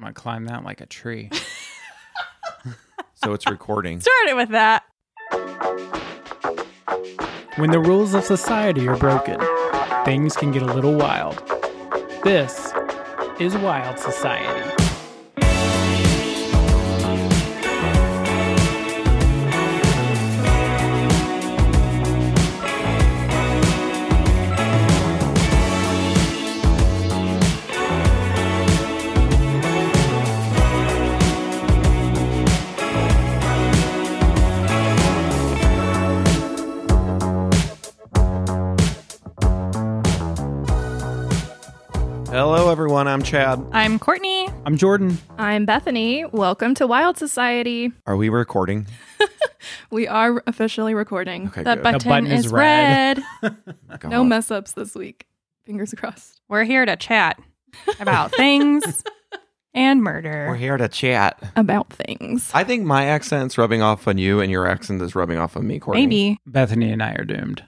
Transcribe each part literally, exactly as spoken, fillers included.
going to climb that like a tree. So it's recording. Started with that. When the rules of society are broken, things can get a little wild. This is Wild Society. Hello, everyone. I'm Chad. I'm Courtney. I'm Jordan. I'm Bethany. Welcome to Wild Society. Are we recording? We are officially recording. Okay, The good. button, The button is, is red. red. God. No mess ups this week. Fingers crossed. We're here to chat about things and murder. We're here to chat. About things. I think my accent's rubbing off on you, and your accent is rubbing off on me, Courtney. Maybe. Bethany and I are doomed.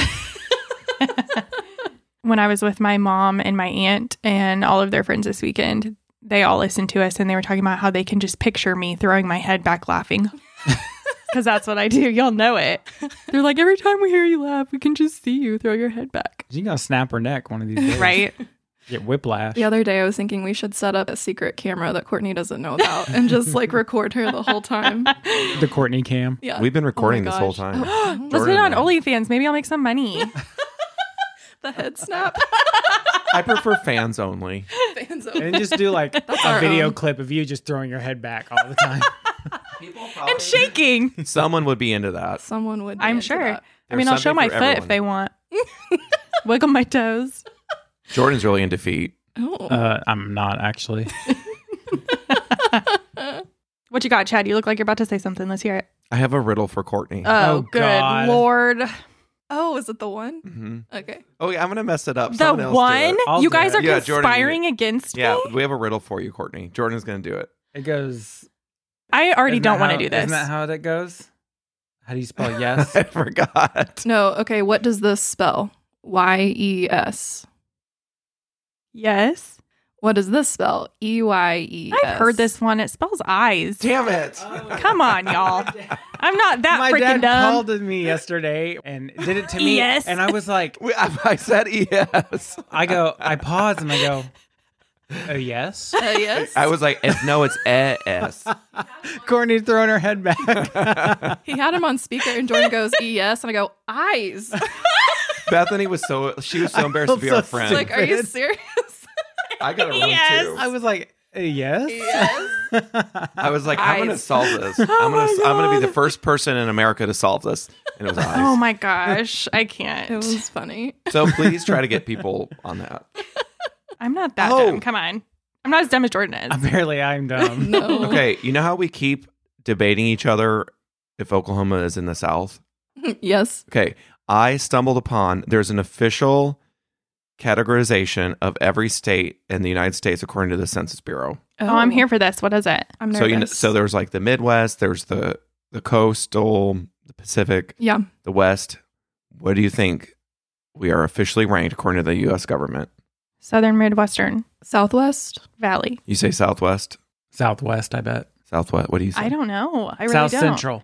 When I was with my mom and my aunt and all of their friends this weekend, they all listened to us and they were talking about how they can just picture me throwing my head back laughing. Because that's what I do. Y'all know it. They're like, every time we hear you laugh, we can just see you throw your head back. You gotta snap her neck one of these days. Right? Get whiplash. The other day I was thinking we should set up a secret camera that Courtney doesn't know about and just like record her the whole time. The Courtney cam. Yeah. We've been recording Oh my this whole gosh. time. Let's put Jordan it on and I. OnlyFans. Maybe I'll make some money. The head snap. I prefer fans only. Fans And then just do like a our video own. clip of you just throwing your head back all the time. And shaking. Someone would be into that. Someone would. be I'm into sure. that. I mean, There's I'll show something my for foot everyone. if they want. Wiggle my toes. Jordan's really into feet. Oh. Uh, I'm not actually. What you got, Chad? You look like you're about to say something. Let's hear it. I have a riddle for Courtney. Oh, Oh, good God. Lord. oh, is it the one? hmm Okay. Oh, yeah, I'm going to mess it up. The Someone else do one? it. I'll You do guys it. are Yeah, Jordan, you conspiring against Yeah, me? we have a riddle for you, Courtney. Jordan's going to do it. It goes. I already Isn't don't that want to how- do this. Isn't that how it goes? How do you spell yes? I forgot. No. Okay. What does this spell? Y E S. Yes. What does this spell? E Y E S. I've heard this one. It spells eyes. Damn it. Come on, y'all. I'm not that My freaking dad dumb. called me yesterday and did it to me. Yes. And I was like, We- I, I said yes. I go, I pause and I go, oh, yes? Uh, yes. I was like, it's, no, it's E S. Courtney's throwing her head back. He had him on speaker, and Jordan goes, E S, and I go, eyes. Bethany was so, she was so embarrassed to be feel our so friend. Like, are you Stupid. serious? I got it wrong Yes. too. I was like, uh, yes? Yes. I was like, I'm going to Eyes. solve this. I'm Oh going to my I'm going to be God. the first person in America to solve this. And it was eyes. Oh my gosh. I can't. It was funny. So please try to get people on that. I'm not that Oh. dumb. Come on. I'm not as dumb as Jordan is. Apparently, I'm dumb. No. Okay, you know how we keep debating each other if Oklahoma is in the South? Yes. Okay, I stumbled upon there's an official categorization of every state in the United States according to the Census Bureau. Oh, I'm here for this. What is it? I'm So nervous. you know, so there's like the Midwest, there's the the coastal, the Pacific, yeah. the West. What do you think we are officially ranked according to the U S government? Southern Midwestern Southwest. Valley. You say Southwest, Southwest, I bet. Southwest. What do you say? I don't know. I really South don't. Central.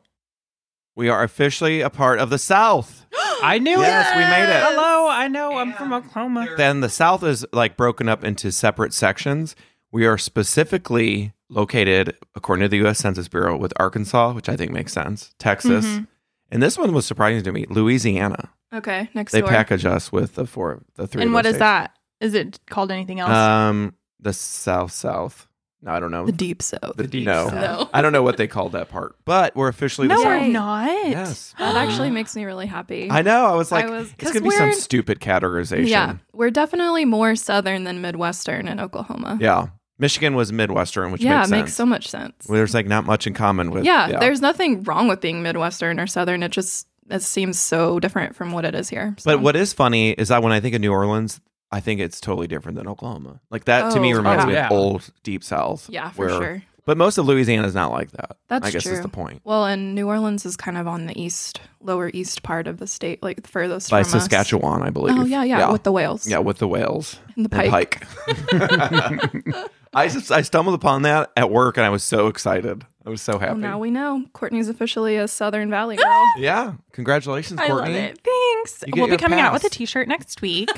We are officially a part of the South. I knew Yes, it. we made it. Hello, I know. I'm from Oklahoma. Then the South is like broken up into separate sections. We are specifically located, according to the U S Census Bureau, with Arkansas, which I think makes sense, Texas, Mhm. and this one was surprising to me, Louisiana. Okay. Next They door. package us with the four, the three. And of what those is states. that? Is it called anything else? Um, the South South. No, I don't know. The deep south. The- deep no, South. No. I don't know what they called that part, but we're officially no, the we're South. not. Yes, That actually makes me really happy. I know. I was like, I was- it's 'cause gonna be some we're- stupid categorization. Yeah. We're definitely more southern than Midwestern in Oklahoma. yeah. Michigan was Midwestern, which yeah, makes it sense. makes so much sense. Well, there's like not much in common with. Yeah, there's nothing wrong with being Midwestern or Southern. It just it seems so different from what it is here. So. But what is funny is that when I think of New Orleans, I think it's totally different than Oklahoma. Like that to me Oh, reminds oh, me yeah. of old Deep South. Yeah, for where- sure. But most of Louisiana is not like that. That's I guess true. is the point. Well, and New Orleans is kind of on the east, lower east part of the state, like the furthest By from Saskatchewan, I us. believe. Oh yeah, yeah, yeah, with the whales. yeah, with the whales and the and pike. pike. I just I stumbled upon that at work, and I was so excited. I was so happy. Well, now we know Courtney's officially a Southern Valley girl. Yeah, congratulations, I love Courtney. it. Thanks. You get We'll be your coming out pass. with a t-shirt next week.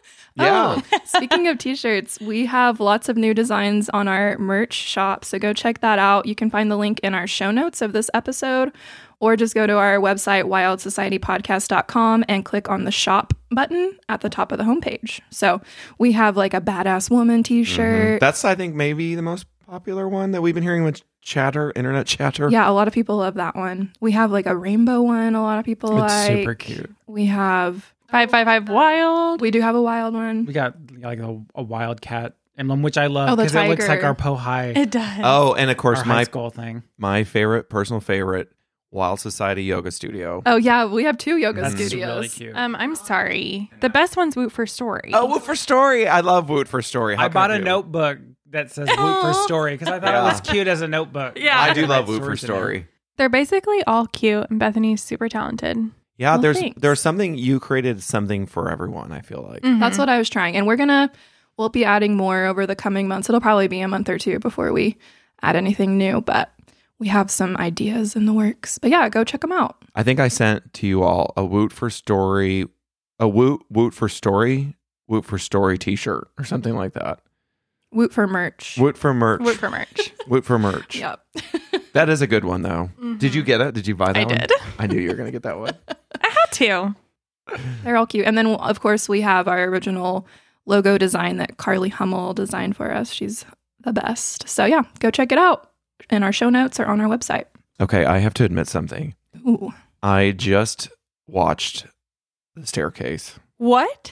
Yeah. Oh, speaking of t-shirts, we have lots of new designs on our merch shop, so go check that out. You can find the link in our show notes of this episode, or just go to our website, wild society podcast dot com, and click on the shop button at the top of the homepage. So we have like a badass woman t-shirt. That's, I think, maybe the most popular one that we've been hearing with chatter, internet chatter. Yeah, a lot of people love that one. We have like a rainbow one. A lot of people It's like. super cute. We have. five five five wild. We do have a wild one. We got like a, a wildcat emblem, which I love Oh, the because it looks like tiger. our Po High, It does. Oh, and of our course, high my school thing. my favorite, personal favorite, Wild Society Yoga Studio. Oh yeah, we have two yoga That's studios. really cute. Um, I'm sorry. The best one's Woot for Story. Oh, Woot for Story. I love Woot for Story. How I can bought a do? notebook that says Woot for Story because I thought Yeah. it was cute as a notebook. Yeah. I do love Right, Woot for stories in there. Story. They're basically all cute, and Bethany's super talented. Yeah, Well, there's thanks. there's something you created something for everyone. I feel like. Mhm. That's what I was trying. And we're going to, we'll be adding more over the coming months. It'll probably be a month or two before we add anything new, but we have some ideas in the works. But yeah, go check them out. I think I sent to you all a Woot for Story, a Woot Woot for Story, Woot for Story T-shirt or something like that. Woot for merch. Woot for merch. Woot for merch. Woot for merch. Yep. That is a good one though. Did you get it? Did you buy that I one? did. I knew you were gonna get that one. I had to. They're all cute. And then, of course, we have our original logo design that Carly Hummel designed for us. She's the best. So yeah, go check it out. And our show notes are on our website. Okay, I have to admit something. Ooh. I just watched The Staircase. What?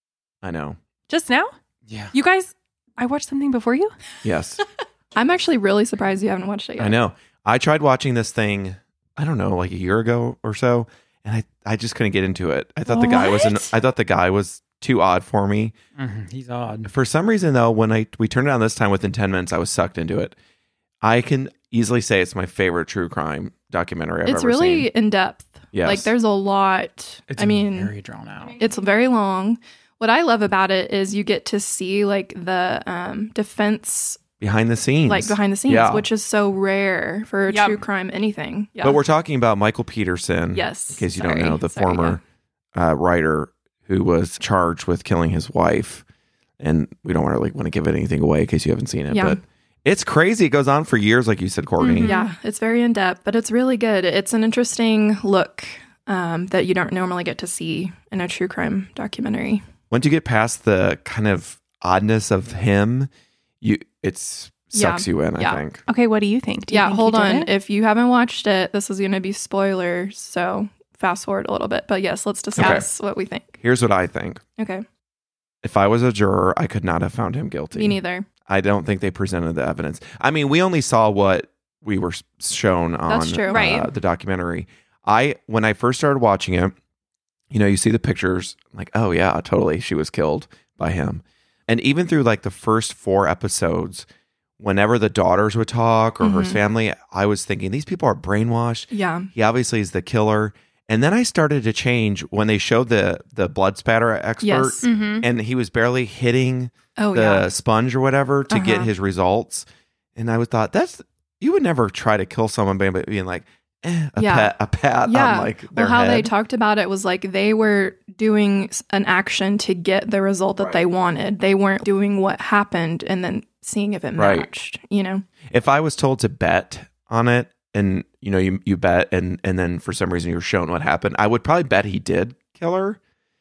I know. Just now? Yeah. You guys, I watched something before you? Yes, I'm actually really surprised you haven't watched it yet. I know. I tried watching this thing, I don't know, like a year ago or so, and I, I just couldn't get into it. I thought the guy was an, What? I thought the guy was too odd for me. Mhm, he's odd. For some reason though, when I we turned it on this time, within ten minutes I was sucked into it. I can easily say it's my favorite true crime documentary I've It's ever really seen. in depth. Yes. Like there's a lot. It's I mean, very drawn out. it's very long. What I love about it is you get to see like the um, defense, Behind the scenes. like behind the scenes, Yeah. which is so rare for a Yep. true crime anything. Yeah. But we're talking about Michael Peterson. Yes. In case you Sorry. don't know, the Sorry, former uh, writer who was charged with killing his wife. And we don't really want to give anything away in case you haven't seen it. Yeah. But it's crazy. It goes on for years, like you said, Courtney. Mhm. Yeah, it's very in depth, but it's really good. It's an interesting look um, that you don't normally get to see in a true crime documentary. Once you get past the kind of oddness of him, you it's sucks you in, I Yeah. think. Okay, what do you think? Do you Yeah, think hold he did on. it? If you haven't watched it, this is going to be spoilers, so fast forward a little bit. But yes, let's discuss what we think. Here's what I think. Okay, If I was a juror, I could not have found him guilty. me neither. I don't think they presented the evidence. I mean, we only saw what we were s- shown on That's true. uh, Right. the documentary. I when I first started watching it, you know, you see the pictures, like, oh yeah, totally, she was killed by him. And even through like the first four episodes, whenever the daughters would talk or her Mhm. family, I was thinking thhinking, these people are brainwashed. Yeah, He obviously is the killer. And then I started to change when they showed the the blood spatter expert, Yes. Mhm. and he was barely hitting oh the yeah, sponge or whatever to get Uh-huh. his results. And I would thought that's you would never try to kill someone by being like eh, a Yeah. pat a pat yeah. on like their well, how they head. talked about it was like they were doing s- an action to get the result that Right. they wanted. They weren't doing what happened and then seeing if it Right. matched. You know, If I was told to bet on it, and you know you you bet, and and then for some reason you're shown what happened, I would probably bet he did kill her.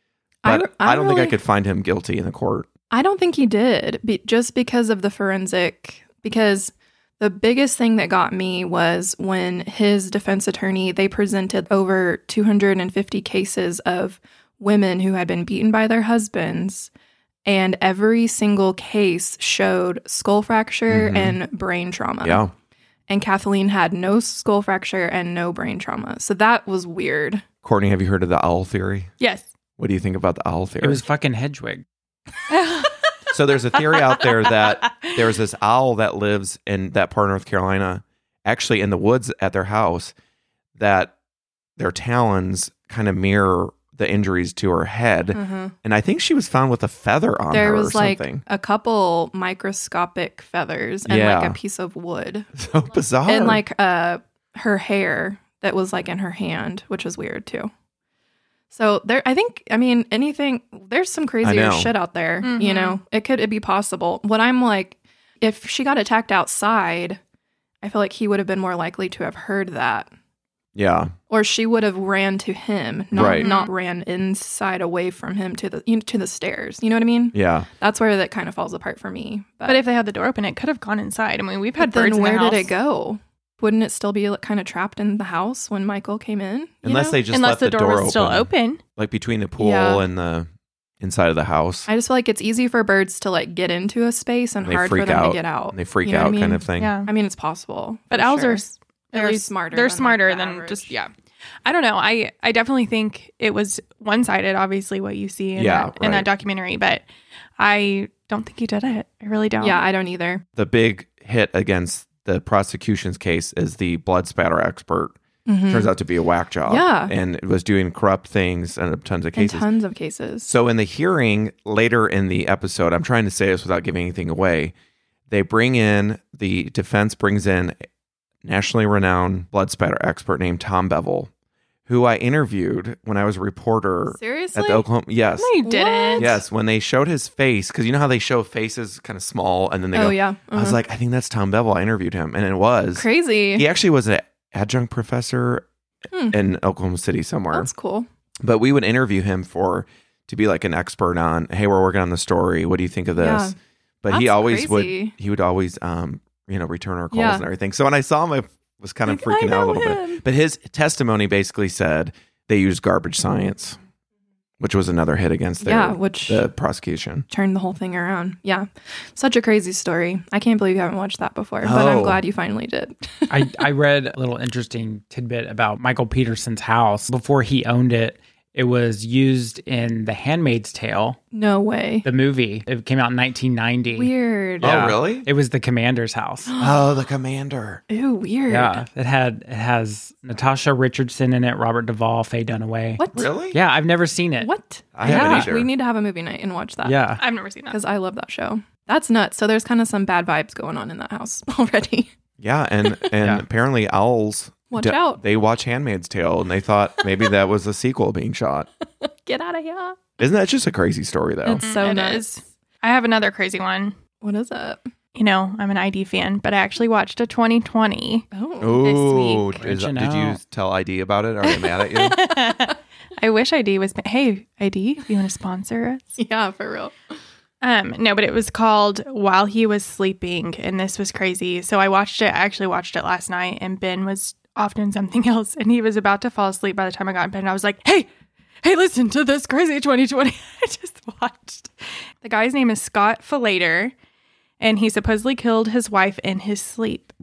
I But re- I, I don't think I really- could find him guilty in the court. I don't think he did, be, just because of the forensic. Because the biggest thing that got me was when his defense attorney, they presented over two hundred fifty cases of women who had been beaten by their husbands, and every single case showed skull fracture Mhm. and brain trauma. Yeah. And Kathleen had no skull fracture and no brain trauma. So that was weird. Courtney, have you heard of the owl theory? Yes. What do you think about the owl theory? It was fucking Hedwig. So there's a theory out there that there's this owl that lives in that part of North Carolina, actually in the woods at their house, that their talons kind of mirror the injuries to her head. Mm-hmm. And I think she was found with a feather on There her was or like something. a couple microscopic feathers and Yeah. like a piece of wood. So bizarre. And like uh her hair that was like in her hand, which was weird too. So there, I think, I mean, anything, there's some crazier know. shit out there, Mhm. you know, it could it be possible. What I'm like, if she got attacked outside, I feel like he would have been more likely to have heard that. yeah. Or she would have ran to him, not Right. not ran inside away from him to the you know, to the stairs. You know what I mean? Yeah. That's where that kind of falls apart for me. But, But if they had the door open, it could have gone inside. I mean, we've had but birds then in the where did house. it go? Wouldn't it still be like, kind of trapped in the house when Michael came in? you Unless know? they just Unless left the the, door, was open. still open. Like between the pool Yeah. and the inside of the house. I just feel like it's easy for birds to like get into a space and And they hard for freak them out. to get out. And they freak You know what out I mean? kind of thing. Yeah. I mean, it's possible. But for owls sure. are s- at They're least smarter They're than, like, smarter the than average. just yeah. I don't know. I I definitely think it was one sided. Obviously, what you see in Yeah, that in right. that documentary, but I don't think he did it. I really don't. Yeah, I don't either. The big hit against the prosecution's case is the blood spatter expert. Mhm. Turns out to be a whack job. Yeah. And it was doing corrupt things and tons of In cases. tons of cases. So in the hearing later in the episode, I'm trying to say this without giving anything away. They bring in, the defense brings in a nationally renowned blood spatter expert named Tom Bevel, who I interviewed when I was a reporter Seriously? at the Oklahoma. Yes. No, you didn't. Yes. When they showed his face, because you know how they show faces kind of small and then they Oh go, yeah. I was Mhm. like, I think that's Tom Bevel. I interviewed him. And it was. crazy. He actually was an adjunct professor Hmm. in Oklahoma City somewhere. That's cool. But we would interview him for to be like an expert on, hey, we're working on the story. What do you think of this? Yeah. But he That's always crazy. would he would always um, you know, return our calls Yeah. and everything. So when I saw him, I was kind of Like, I freaking out a know little him. bit. But his testimony basically said they used garbage science, which was another hit against their Yeah, which the prosecution. turned the whole thing around. Yeah. Such a crazy story. I can't believe you haven't watched that before, but I'm Oh. glad you finally did. I, I read a little interesting tidbit about Michael Peterson's house. Before he owned it, it was used in The Handmaid's Tale, No way. the movie. It came out in nineteen ninety. Weird. Oh, really? It was the commander's house. Oh, the commander. Ew, weird. Yeah, it had it has Natasha Richardson in it, Robert Duvall, Faye Dunaway. What? Really? Yeah, I've never seen it. What? I haven't yeah, either. we need to have a movie night and watch that. Yeah, I've never seen that. Because I love that show. That's nuts. So there's kind of some bad vibes going on in that house already. Yeah, and and Yeah. apparently owls Watch d- out. They watch Handmaid's Tale and they thought maybe that was a sequel being shot. Get out of here. Isn't that just a crazy story though? It's so It nuts. is. I have another crazy one. What is it? You know, I'm an I D fan, but I actually watched a twenty twenty. Oh. Oh, week. is- Branching did you out. tell I D about it? Are they mad at you? I wish I D was. Hey, I D, if you want to sponsor us. Yeah, for real. Um, no, but it was called While He Was Sleeping, and this was crazy. So I watched it. I actually watched it last night, and Ben was off doing something else, and he was about to fall asleep by the time I got in bed. And I was like, "Hey, hey, listen to this crazy twenty twenty." I just watched. The guy's name is Scott Falater, and he supposedly killed his wife in his sleep.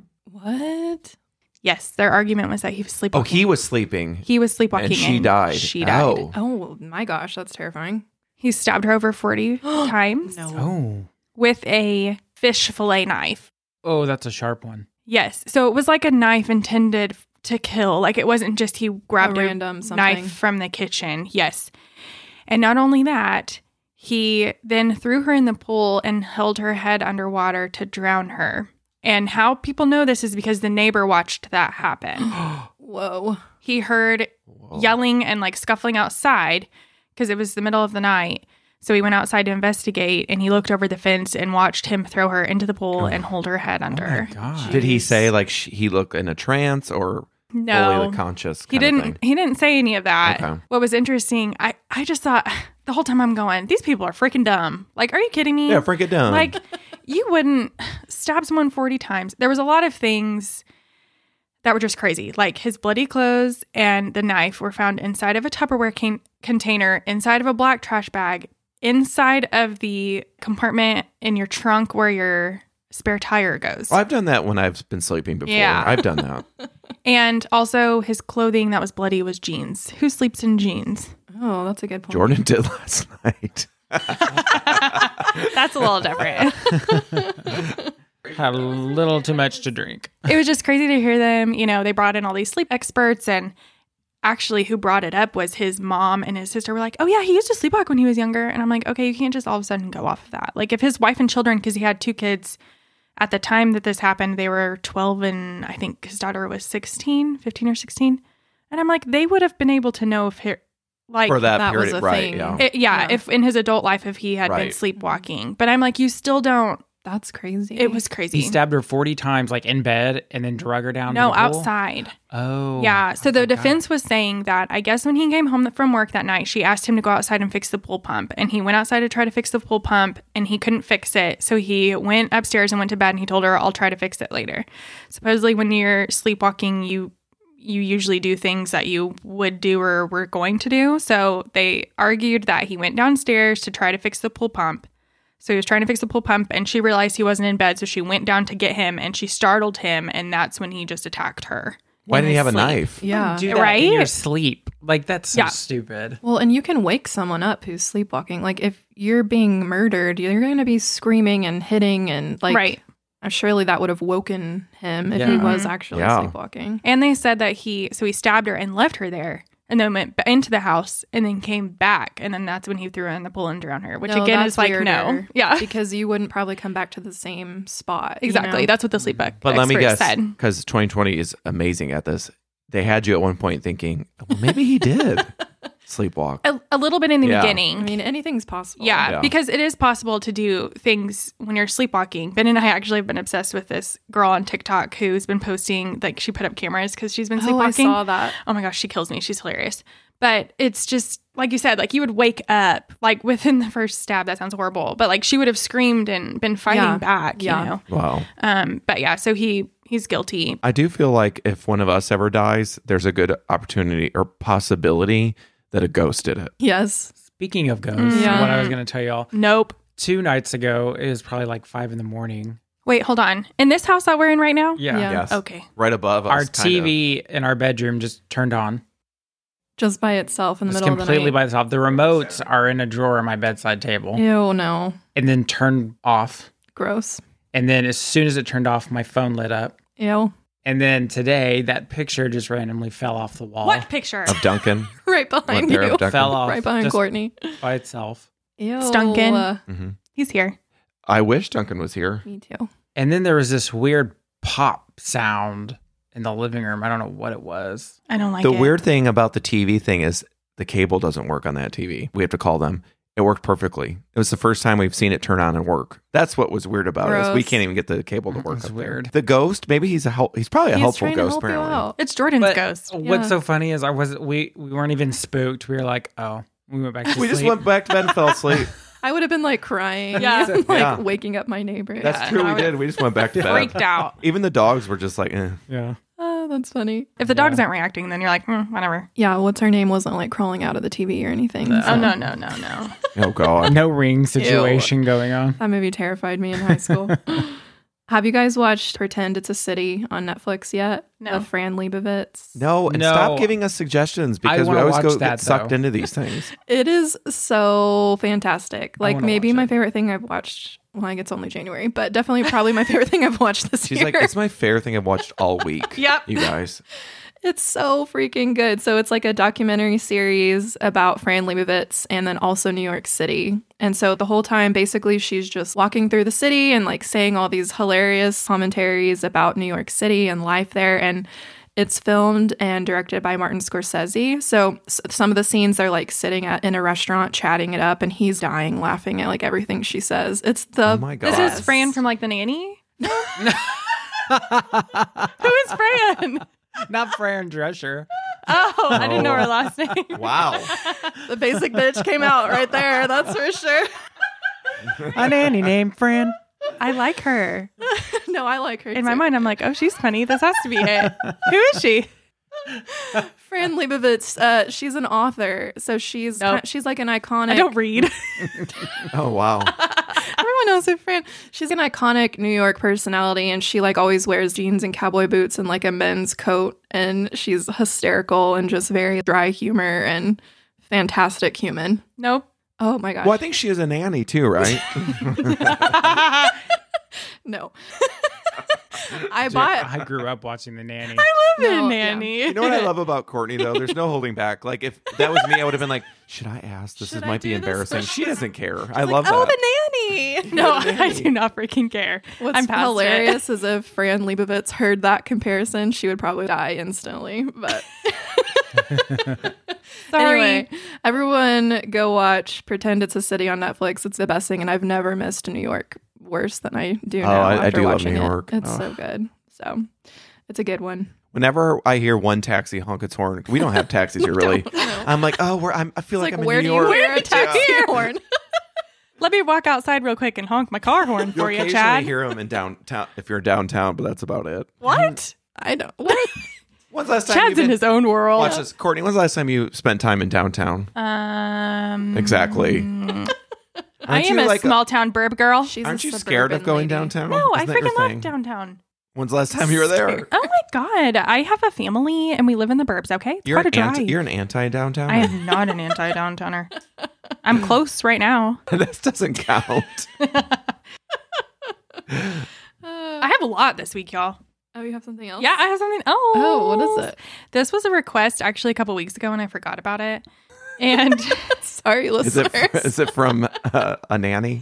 What? Yes, their argument was that he was Oh, sleepwalking. he was sleeping. he was sleepwalking, And she died. She died. Oh. Oh my gosh, that's terrifying. He stabbed her over forty times No. Oh, with a fish fillet knife. oh, that's a sharp one. Yes. So it was like a knife intended to kill. Like it wasn't just he grabbed A a, random something. knife from the kitchen. Yes. And not only that, he then threw her in the pool and held her head underwater to drown her. And how people know this is because the neighbor watched that happen. Whoa. He heard Whoa. yelling and like scuffling outside because it was the middle of the night. So he went outside to investigate and he looked over the fence and watched him throw her into the pool and hold her head Oh under. my god. Did he Jeez. say like sh- he looked in a trance or fully No. conscious? He kind of didn't thing? he didn't say any of that. Okay. What was interesting, I, I just thought the whole time I'm going, these people are freaking dumb. Like, are you kidding me? Yeah, freak it down. Like, you wouldn't stab someone forty times. There was a lot of things that were just crazy. Like his bloody clothes and the knife were found inside of a Tupperware can- container, inside of a black trash bag, inside of the compartment in your trunk where your spare tire goes. I've done that when I've been sleeping before. Yeah. I've done that. And also his clothing that was bloody was jeans. Who sleeps in jeans? Oh, that's a good point. Jordan did last night. That's a little different. Had a little too much to drink. It was just crazy to hear them. You know, they brought in all these sleep experts and actually who brought it up was his mom and his sister were like, oh yeah, he used to sleepwalk when he was younger. And I'm like, okay, you can't just all of a sudden go off of that. Like if his wife and children, because he had two kids at the time that this happened, they were twelve and I think his daughter was sixteen, fifteen or sixteen. And I'm like, they would have been able to know if he, like For that, that was period, a right? thing. Yeah. it- yeah, Yeah. if in his adult life, if he had been Right. sleepwalking. But I'm like, you still don't. That's crazy. It was crazy. He stabbed her forty times, like in bed, and then drug her down. No, to the pool? outside. Oh, Yeah. So the my God. defense was saying that I guess when he came home from work that night, she asked him to go outside and fix the pool pump. And he went outside to try to fix the pool pump and he couldn't fix it. So he went upstairs and went to bed and he told her, I'll try to fix it later. Supposedly when you're sleepwalking, you you usually do things that you would do or were going to do. So they argued that he went downstairs to try to fix the pool pump. So he was trying to fix the pool pump and she realized he wasn't in bed. So she went down to get him and she startled him. And that's when he just attacked her. Why in didn't he his have a sleep. knife? Yeah. Do that Right? in your sleep. Like, that's so Yeah. stupid. Well, and you can wake someone up who's sleepwalking. Like if you're being murdered, you're going to be screaming and hitting and like Right. uh, surely that would have woken him if he Yeah. was actually Yeah. sleepwalking. And they said that he, so he stabbed her and left her there and then went b- into the house and then came back. And then that's when he threw her in the pool and drowned her, which No, again that's is like, no. weirder. Yeah, Because you wouldn't probably come back to the same spot. you exactly. know? That's what the sleep expert But let me guess, said. because twenty twenty is amazing at this. They had you at one point thinking, well, maybe he did sleepwalk. A, a little bit in the Yeah. beginning. I mean, anything's possible. Yeah, Yeah. because it is possible to do things when you're sleepwalking. Ben and I actually have been obsessed with this girl on TikTok who's been posting, like, she put up cameras because she's been Oh, I sleepwalking. saw that. Oh my gosh, she kills me. She's hilarious. But it's just, like you said, like you would wake up, like within the first stab. That sounds horrible. But like she would have screamed and been fighting Yeah. back, Yeah. you know? Wow. Um, but yeah, so he he's guilty. I do feel like if one of us ever dies, there's a good opportunity or possibility that a ghost did it. Yes. Speaking of ghosts, Yeah. what I was going to tell y'all, Nope. two nights ago, it was probably like five in the morning. Wait, hold on. In this house that we're in right now? Yeah. Yeah. Yes. Okay. Right above us. Our kind T of. V in our bedroom just turned on. Just by itself in the It's middle of the completely night. by itself. The remotes are in a drawer on my bedside table Ew, no. and then turned off. Gross. And then as soon as it turned off, my phone lit up. Ew. And then today, that picture just randomly fell off the wall. What picture? Of Duncan. Right What, behind there you. of Duncan? Fell off. Right behind just Courtney. by itself. Ew. It's Duncan. Uh, Mhm. He's here. I wish Duncan was here. Me too. And then there was this weird pop sound in the living room. I don't know what it was. I don't like the it. weird thing about the T V thing is the cable doesn't work on that T V. We have to call them. It worked perfectly. It was the first time we've seen it turn on and work. That's what was weird about it. Is we Gross. can't even get the cable to work. That's up there. weird. The ghost, maybe he's a help. He's probably a He's helpful trying to ghost. help you apparently, out. It's Jordan's But ghost. what's Yeah. so funny is I was we we weren't even spooked. We were like, oh, we went back to we sleep. just went back to bed and fell asleep. I would have been like crying. Yeah. and, like Yeah. waking up my neighbor. That's Yeah, true. I We would- did. We just went back to bed. Freaked out. Even the dogs were just like, eh. Yeah. Oh, that's funny. If the dogs Yeah. aren't reacting, then you're like, hmm, whatever. Yeah, what's her name wasn't like crawling out of the T V or anything. No. so Oh, no, no, no, no. Oh God. No ring situation going on. That movie terrified me in high school. Have you guys watched Pretend It's a City on Netflix yet? No. With Fran Lebowitz. No, and No. stop giving us suggestions because we wanna always watch go that, get sucked though. into these things. It is so fantastic. I Like wanna maybe watch my it. favorite thing I've watched. Well, I think it's only January, but definitely probably my favorite thing I've watched this She's year. like, it's my favorite thing I've watched all week. Yep. You guys. It's so freaking good. So it's like a documentary series about Fran Lebowitz and then also New York City. And so the whole time, basically, she's just walking through the city and like saying all these hilarious commentaries about New York City and life there. And it's filmed and directed by Martin Scorsese. So s- some of the scenes are like sitting at in a restaurant chatting it up, and he's dying laughing at like everything she says. It's the Oh my God. This best. is Fran from like The Nanny? Who is Fran? Not Fran Drescher. Oh, I didn't know her last name. Wow. The basic bitch came out right there. That's for sure. A nanny named Fran. I like her. No, I like her. In my too. mind, I'm like, oh, she's funny. This has to be it. Who is she? Fran Lebowitz, uh, she's an author, so she's Nope. she's like an iconic. I don't read. Oh wow. Everyone knows who Fran. She's an iconic New York personality, and she like always wears jeans and cowboy boots and like a men's coat, and she's hysterical and just very dry humor and fantastic human. Nope. Oh my gosh, Well, I think she is a nanny too, right? no. I bought. I grew up watching The Nanny. I love have been No, a yeah. nanny. You know what I love about Courtney though? There's no holding back. Like if that was me, I would have been like, "Should I ask? This Should is, I might be do this? embarrassing." She doesn't care. I Like, love oh, that. the nanny. No, The I nanny. do not freaking care. What's I'm past hilarious is if Fran Lebowitz heard that comparison, she would probably die instantly. But Sorry. anyway, everyone go watch Pretend It's a City on Netflix. It's the best thing, and I've never missed New York worse than I do Oh, now. I- I after do love watching New it. York. It's Oh. so good. So it's a good one. Whenever I hear one taxi honk its horn, we don't have taxis here really. know. I'm like, oh, we're, I'm, I feel It's like, like, I'm where in do New you York. hear a taxi Yeah. horn? Let me walk outside real quick and honk my car horn You'll for you, occasionally Chad. hear them in downtown if you're downtown, but that's about it. What? I don't. What? When's the last time Chad's you've in been, his own world. watch this, Courtney? When's the last time you spent time in downtown? Um, Exactly. I Aren't am you a like a- small town burb girl. She's Aren't a you scared of suburban going lady. downtown? No, I Isn't that your freaking love thing? downtown. When's the last time you were there? Oh my god, I have a family and we live in the burbs. Okay, it's You're quite an a anti, drive. you're an anti downtown. I am not an anti downtowner. I'm close right now. This doesn't count. I have a lot this week, y'all. Oh, you have something else? Yeah, I have something. Oh, Oh, what is it? This was a request actually a couple weeks ago, and I forgot about it. And Sorry, Is listeners. it is it from uh, a nanny?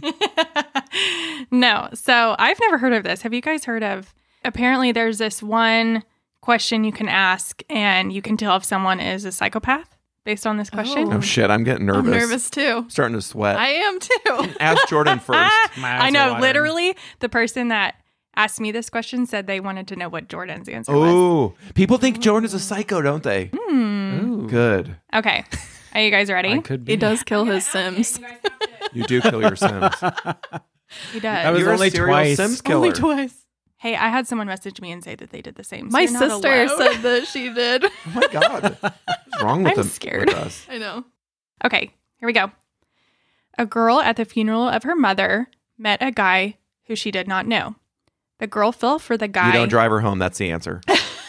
no, so I've never heard of this. Have you guys heard of? Apparently, there's this one question you can ask, and you can tell if someone is a psychopath based on this question. Oh shit, I'm getting nervous. I'm nervous too. I'm starting to sweat. I am too. Ask Jordan first. My eyes I are know, watering. literally, the person that asked me this question said they wanted to know what Jordan's answer was. Oh, people think Jordan is a psycho, don't they? Ooh. Good. Okay, are you guys ready? I could be. He does kill his Sims. You do kill your Sims. He does. That was You're only a serial twice. Sims killer. Only twice. Hey, I had someone message me and say that they did the same. So My you're not sister alone. said that she did. Oh my god, what's wrong with I'm them? scared. With us? I know. Okay, here we go. A girl at the funeral of her mother met a guy who she did not know. The girl fell for the guy. You don't drive her home. That's the answer.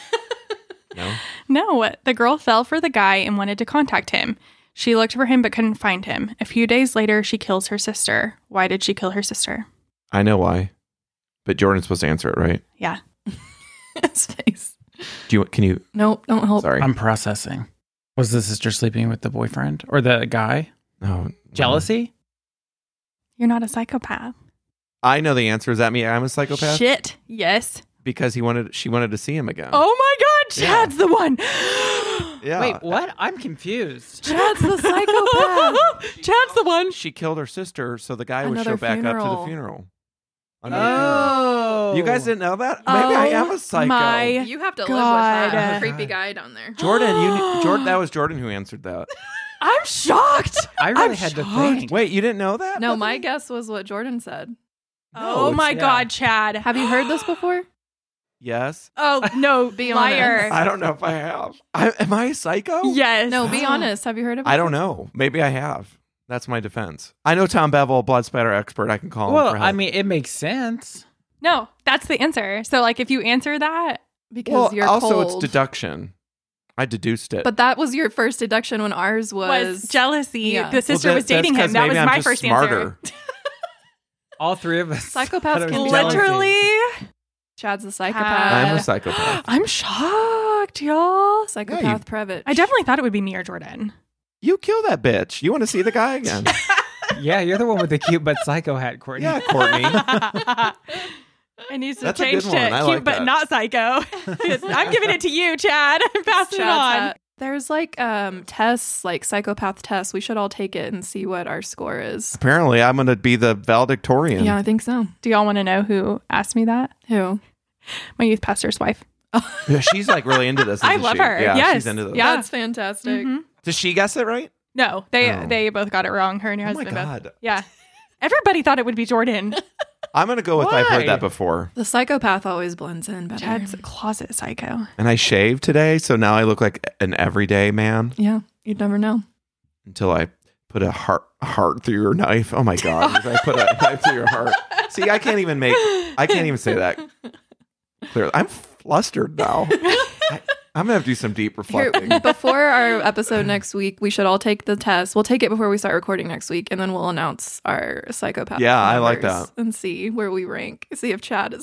No. No, the girl fell for the guy and wanted to contact him. She looked for him but couldn't find him. A few days later, she kills her sister. Why did she kill her sister? I know why, but Jordan's supposed to answer it, right? Yeah. His face. Do you? Can you? Nope, don't help. Sorry. I'm processing. Was the sister sleeping with the boyfriend or the guy? No. Jealousy? You're not a psychopath. I know the answer. Is that me? I'm a psychopath Shit. Yes. because he wanted. She wanted to see him again. Oh my God. Chad's the one. yeah. Wait, what? I'm confused. Chad's the psychopath. Chad's the one. She killed her sister, so the guy would Another show back up to the funeral. funeral. Another funeral. Oh. You guys didn't know that? Maybe I am a psycho. my- You have to live God. with that creepy guy down there. Jordan, you knew, Jordan. That was Jordan who answered that. I'm shocked. I really I'm had to shocked. think. Wait, you didn't know that? No, my Bethany? guess was what Jordan said. Oh it's- my yeah. God, Chad. Have you heard this before? Yes. Oh, no. Be liar. honest. I don't know if I have. I, am I a psycho? Yes. No, be honest. Have you heard of it? I don't know. Maybe I have. That's my defense. I know Tom Bevel, blood spatter expert. I can call him. Well, for help. I mean, it makes sense. No, that's the answer. So, like, if you answer that, Because well, you're also cold. it's deduction. I deduced it. But that was your first deduction when ours was, was jealousy. yeah. The Well, sister that- was dating that's him. 'cause That was maybe I'm my just first smarter. answer. All three of us. Psychopaths thought it was can be jealousy. Literally. Chad's a psychopath. I'm Uh, a psychopath. I'm shocked, y'all. Psychopath Yeah, you- Previch. I definitely thought it would be me or Jordan. You kill that bitch. You want to see the guy again? Yeah, you're the one with the cute but psycho hat, Courtney. yeah, Courtney. It needs to That's a change good to one. I cute like but that. not psycho. I'm giving it to you, Chad. I'm passing it Chad's on. hat. There's like um tests, like psychopath tests. We should all take it and see what our score is. Apparently, I'm going to be the valedictorian. Yeah, I think so. Do y'all want to know who asked me that? Who? My youth pastor's wife. Yeah, she's like really into this. I isn't love she? her. Yeah, Yes. she's into this. Yeah. That's fantastic. Mhm. Does she guess it right? No, they Oh. they both got it wrong. Her and your Oh my husband both. god. Yeah. Everybody thought it would be Jordan. I'm going to go with I've heard Why? that before. The psychopath always blends in better. Chad's a closet psycho. And I shaved today, so now I look like an everyday man Yeah, you'd never know. until I put a heart heart through your knife. Oh my god! I put a knife through your heart. See, I can't even make. I can't even say that clearly. I'm flustered now. I, I'm gonna have to do some deep Here, reflecting. before our episode next week, we should all take the test. We'll take it before we start recording next week, and then we'll announce our psychopath. Yeah, I like numbers that. And see where we rank. See if Chad is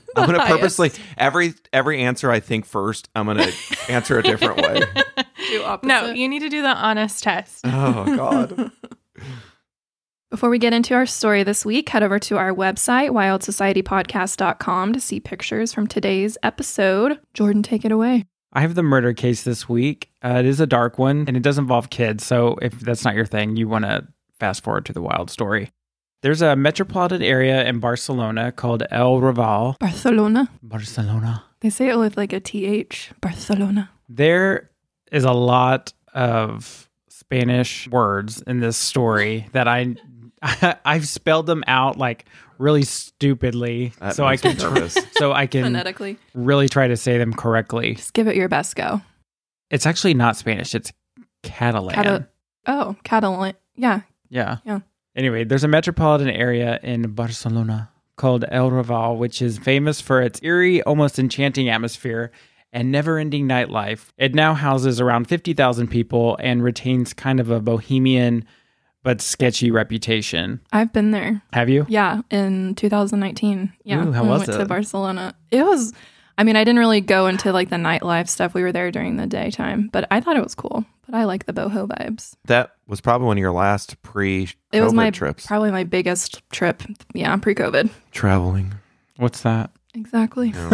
I'm going to highest. purposely, every every answer I think first, I'm going to answer a different way. Do opposite. No, you need to do the honest test. Oh, God. Before we get into our story this week, head over to our website, wild society podcast dot com, to see pictures from today's episode. Jordan, take it away. I have the murder case this week. Uh, it is a dark one, and it does involve kids. So if that's not your thing, you want to fast forward to the wild story. There's a metropolitan area in Barcelona called El Raval. Barcelona. Barcelona. They say it with like a T H. Barcelona. There is a lot of Spanish words in this story that I I've spelled them out like really stupidly, That so I makes me can nervous. so I can Phonetically. really try to say them correctly. Just give it your best go. It's actually not Spanish; it's Catalan. Cata- oh, Catalan. Yeah. yeah, Yeah. Anyway, there's a metropolitan area in Barcelona called El Raval, which is famous for its eerie, almost enchanting atmosphere and never-ending nightlife. It now houses around fifty thousand people and retains kind of a bohemian but sketchy reputation. I've been there. Have you? Yeah, in two thousand nineteen. Yeah, Ooh, how we was went it? to Barcelona. It was, I mean, I didn't really go into like the nightlife stuff. We were there during the daytime, but I thought it was cool. But I like the boho vibes. That was probably one of your last pre-COVID It was my trips. probably my biggest trip. Yeah, pre-COVID. Traveling. What's that? Exactly. Yeah.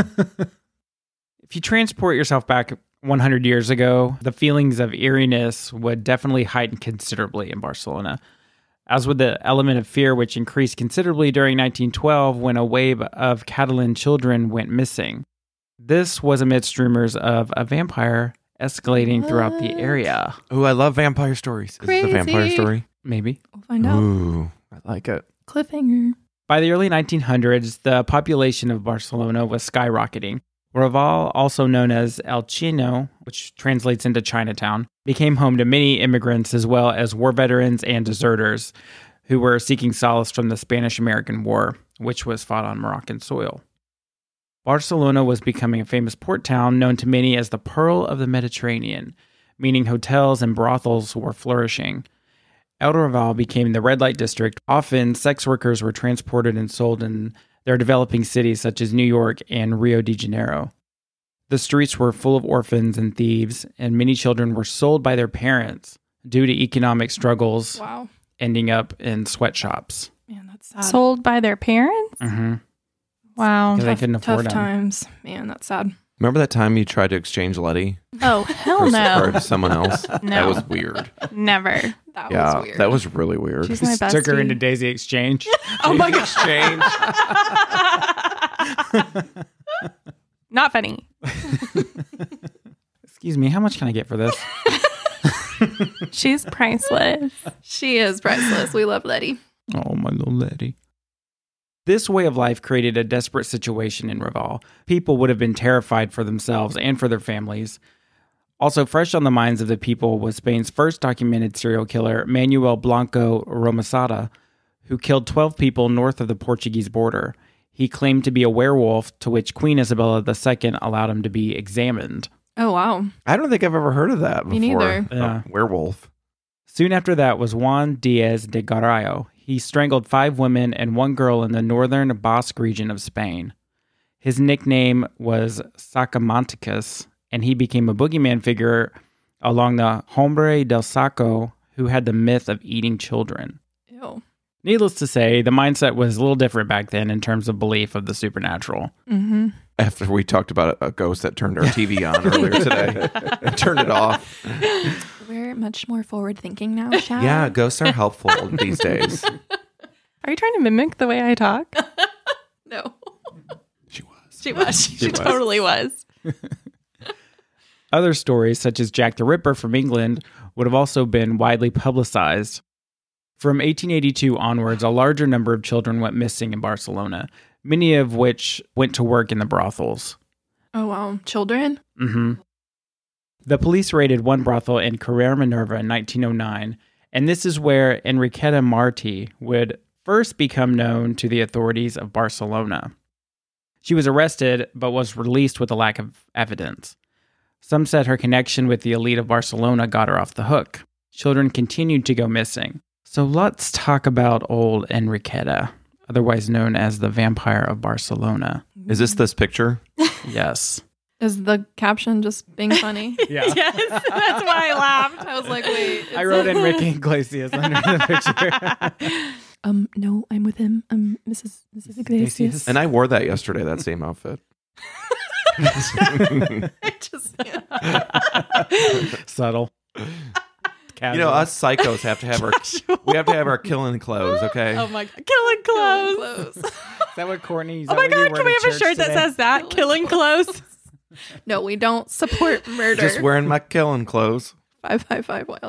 If you transport yourself back one hundred years ago, the feelings of eeriness would definitely heighten considerably in Barcelona, as would the element of fear, which increased considerably during nineteen twelve when a wave of Catalan children went missing. This was amidst rumors of a vampire escalating throughout the What? area. Ooh, I love vampire stories. Is this a vampire Crazy. story? Maybe. We'll find out. Ooh, I like it. Cliffhanger. By the early nineteen hundreds, the population of Barcelona was skyrocketing. Raval, also known as El Chino, which translates into Chinatown, became home to many immigrants as well as war veterans and deserters who were seeking solace from the Spanish-American War, which was fought on Moroccan soil. Barcelona was becoming a famous port town known to many as the Pearl of the Mediterranean, meaning hotels and brothels were flourishing. El Raval became the red light district. Often, sex workers were transported and sold in their developing cities such as New York and Rio de Janeiro. The streets were full of orphans and thieves, and many children were sold by their parents due to economic struggles, Wow. ending up in sweatshops. Man, that's sad. Sold by their parents? Mm-hmm. Wow. Because they Tough, couldn't afford tough them. times. Man, that's sad. Remember that time you tried to exchange Letty Oh, hell for, no. for someone else? That No. was weird. Never. That yeah, was weird. that was really weird. She's my Just took her bestie. into Daisy Exchange. Oh my gosh. Exchange. Not funny. Excuse me, how much can I get for this? She's priceless. She is priceless. We love Letty. Oh, my little lady. This way of life created a desperate situation in Raval. People would have been terrified for themselves and for their families. Also, fresh on the minds of the people was Spain's first documented serial killer, Manuel Blanco Romasada, who killed twelve people north of the Portuguese border. He claimed to be a werewolf, to which Queen Isabella the Second allowed him to be examined. Oh, wow. I don't think I've ever heard of that before. Me neither. A Yeah. werewolf. Soon after that was Juan Diaz de Garay. He strangled five women and one girl in the northern Basque region of Spain. His nickname was Sacamonticus, and he became a boogeyman figure along the Hombre del Saco, who had the myth of eating children. Ew. Needless to say, the mindset was a little different back then in terms of belief of the supernatural. Mm-hmm. After we talked about a ghost that turned our T V on earlier today and turned it off. We're much more forward thinking now, Chad. Yeah, ghosts are helpful these days. Are you trying to mimic the way I talk? No. She was. She was. She, She was. Totally was. Other stories, such as Jack the Ripper from England, would have also been widely publicized. From eighteen eighty-two onwards, a larger number of children went missing in Barcelona, many of which went to work in the brothels. Oh, wow. Children? Mm-hmm. The police raided one brothel in Carrera Minerva in nineteen oh nine, and this is where Enriqueta Martí would first become known to the authorities of Barcelona. She was arrested, but was released with a lack of evidence. Some said her connection with the elite of Barcelona got her off the hook. Children continued to go missing. So let's talk about old Enriqueta, otherwise known as the Vampire of Barcelona. Is this this picture? Yes. Is the caption just being funny? Yeah. Yes, that's why I laughed. I was like, wait. I wrote in Ricky Iglesias under the picture. Um, no, I'm with him. Um, Missus Missus Iglesias. And I wore that yesterday, that same outfit. I just, yeah. Subtle. You know, us psychos have to have our we have to have our killing clothes, okay? Oh my god, killing clothes. Clothes. Is that what Courtney? Is Oh that my what you god, wore can we to have a church shirt that today? says that? Killing clothes. No, we don't support murder. Just wearing my killing clothes. Five five five wild.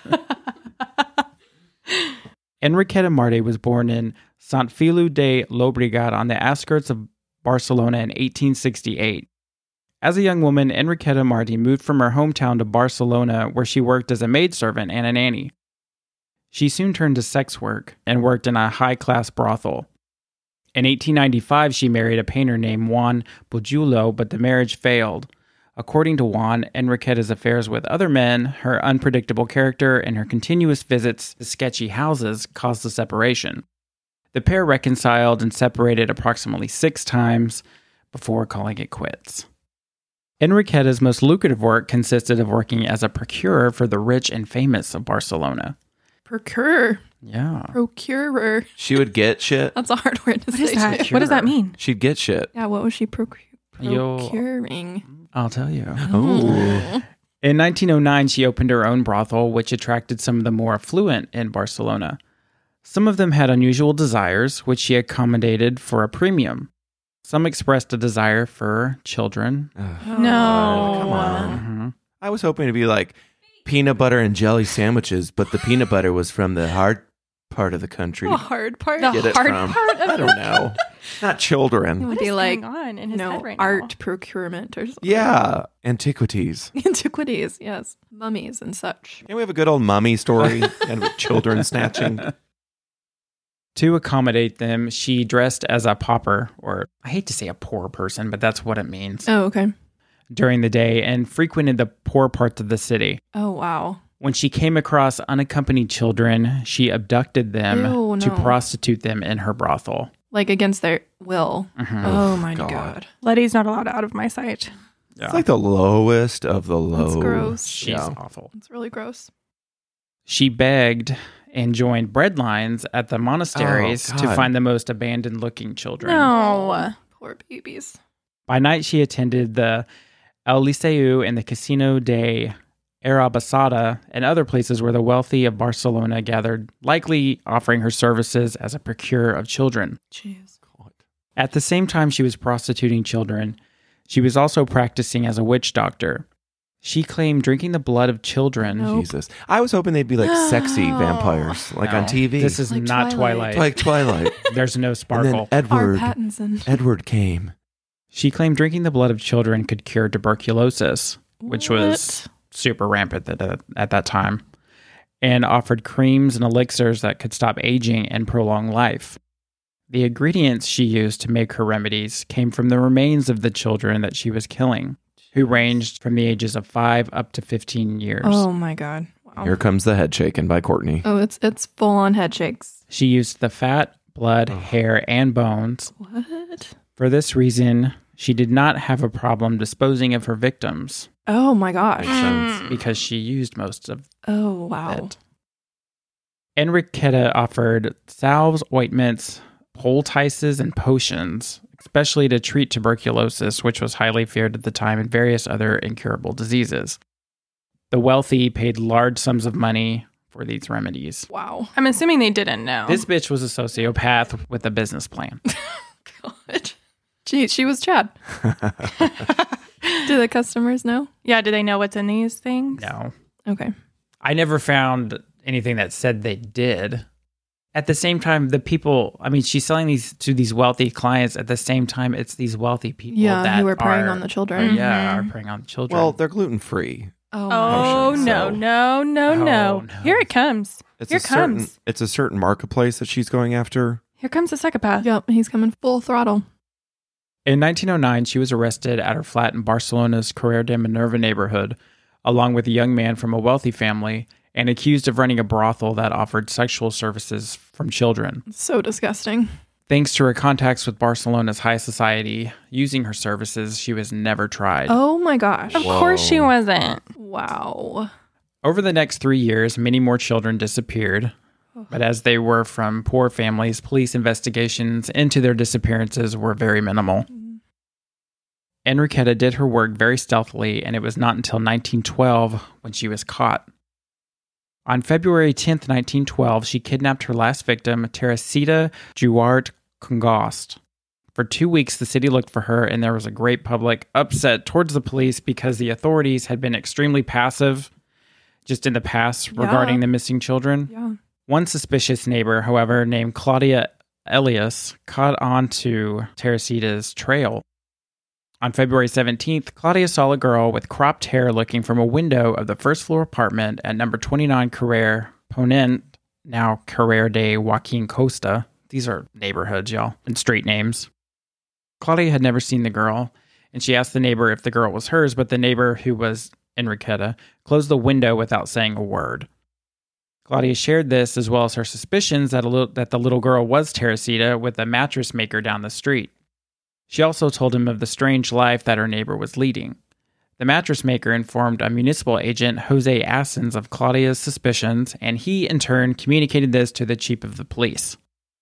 Enriqueta Martí was born in Sant Feliu de Llobregat on the outskirts of Barcelona in eighteen sixty-eight. As a young woman, Enriqueta Martí moved from her hometown to Barcelona, where she worked as a maidservant and a nanny. She soon turned to sex work and worked in a high-class brothel. In eighteen ninety-five, she married a painter named Juan Bujulo, but the marriage failed. According to Juan, Enriqueta's affairs with other men, her unpredictable character, and her continuous visits to sketchy houses caused the separation. The pair reconciled and separated approximately six times before calling it quits. Enriqueta's most lucrative work consisted of working as a procurer for the rich and famous of Barcelona. Procure. Yeah. Procurer. She would get shit. That's a hard word to What say. is that? too. What does that mean? She'd get shit. Yeah, what was she procu- You'll- procuring? I'll tell you. Oh. In nineteen oh nine, she opened her own brothel, which attracted some of the more affluent in Barcelona. Some of them had unusual desires, which she accommodated for a premium. Some expressed a desire for children. Ugh. No. Come on. Mhm. I was hoping to be like peanut butter and jelly sandwiches, but the peanut butter was from the hard part of the country. The hard part. The Get it hard from. part of I don't know. Not It children. would What be is like, going on in his no, head right now? art procurement or something. Yeah. Antiquities. Antiquities, yes. Mummies and such. And we have a good old mummy story and children snatching. To accommodate them, she dressed as a pauper, or I hate to say a poor person, but that's what it means, Oh, okay. during the day and frequented the poor parts of the city. Oh, wow. When she came across unaccompanied children, she abducted them Ew, to no. prostitute them in her brothel. Like against their will. Mhm. Oh, my God. God. Letty's not allowed out of my sight. Yeah. It's like the lowest of the low. That's gross. She's Yeah. awful. It's really gross. She begged and joined bread lines at the monasteries Oh, to God. find the most abandoned-looking children. No. Poor babies. By night, she attended the El Liceu and the Casino de Arabasada and other places where the wealthy of Barcelona gathered, likely offering her services as a procurer of children. Jeez. At the same time she was prostituting children, she was also practicing as a witch doctor. She claimed drinking the blood of children. No. Jesus. I was hoping they'd be like sexy No. vampires, like No, on T V. This is Like not Twilight. Twilight. like Twilight. There's no And then sparkle. R. Edward. Pattinson. Edward came. She claimed drinking the blood of children could cure tuberculosis, which was What? super rampant at, at that time, and offered creams and elixirs that could stop aging and prolong life. The ingredients she used to make her remedies came from the remains of the children that she was killing, who ranged from the ages of five up to fifteen years. Oh, my God. Wow. Here comes the head shaking by Courtney. Oh, it's it's full on head shakes. She used the fat, blood, Oh. hair, and bones. What? For this reason, she did not have a problem disposing of her victims Oh, my gosh. Makes sense. because she used most of Oh, wow. it. Enriqueta offered salves, ointments, poultices, and potions, especially to treat tuberculosis, which was highly feared at the time, and various other incurable diseases. The wealthy paid large sums of money for these remedies. Wow. I'm assuming they didn't know. This bitch was a sociopath with a business plan. God. Gee, she was Chad. Do the customers know? yeah, do they know what's in these things? No. Okay. I never found anything that said they did. At the same time, the people, I mean, she's selling these to these wealthy clients. At the same time, it's these wealthy people Yeah, that who are preying are- on the children. are- yeah, Mhm. are preying on the children. Well, they're gluten free. Oh, Oh, Potions, no, so- no, no, Oh, no. no. Here it comes. It's Here a certain. comes. It's a certain marketplace that she's going after. Here comes the psychopath. Yep, he's coming full throttle. In nineteen oh nine, she was arrested at her flat in Barcelona's Carrer de Minerva neighborhood, along with a young man from a wealthy family, and accused of running a brothel that offered sexual services from children. So disgusting. Thanks to her contacts with Barcelona's high society, using her services, she was never tried. Oh my gosh. Of course she wasn't. Wow. Over the next three years, many more children disappeared. But as they were from poor families, police investigations into their disappearances were very minimal. Enriqueta did her work very stealthily, and it was not until nineteen twelve when she was caught. On February tenth, nineteen twelve, she kidnapped her last victim, Teresita Duarte Congost. For two weeks, the city looked for her, and there was a great public upset towards the police because the authorities had been extremely passive just in the past Yeah. regarding the missing children. Yeah. One suspicious neighbor, however, named Claudia Elias, caught on to Teresita's trail. On February seventeenth, Claudia saw a girl with cropped hair looking from a window of the first floor apartment at number twenty-nine Carrer Ponent, now Carrer de Joaquin Costa. These are neighborhoods, y'all, and street names. Claudia had never seen the girl, and she asked the neighbor if the girl was hers, but the neighbor, who was Enriqueta, closed the window without saying a word. Claudia shared this, as well as her suspicions that, a little, that the little girl was Teresita, with a mattress maker down the street. She also told him of the strange life that her neighbor was leading. The mattress maker informed a municipal agent, Jose Assens, of Claudia's suspicions, and he, in turn, communicated this to the chief of the police.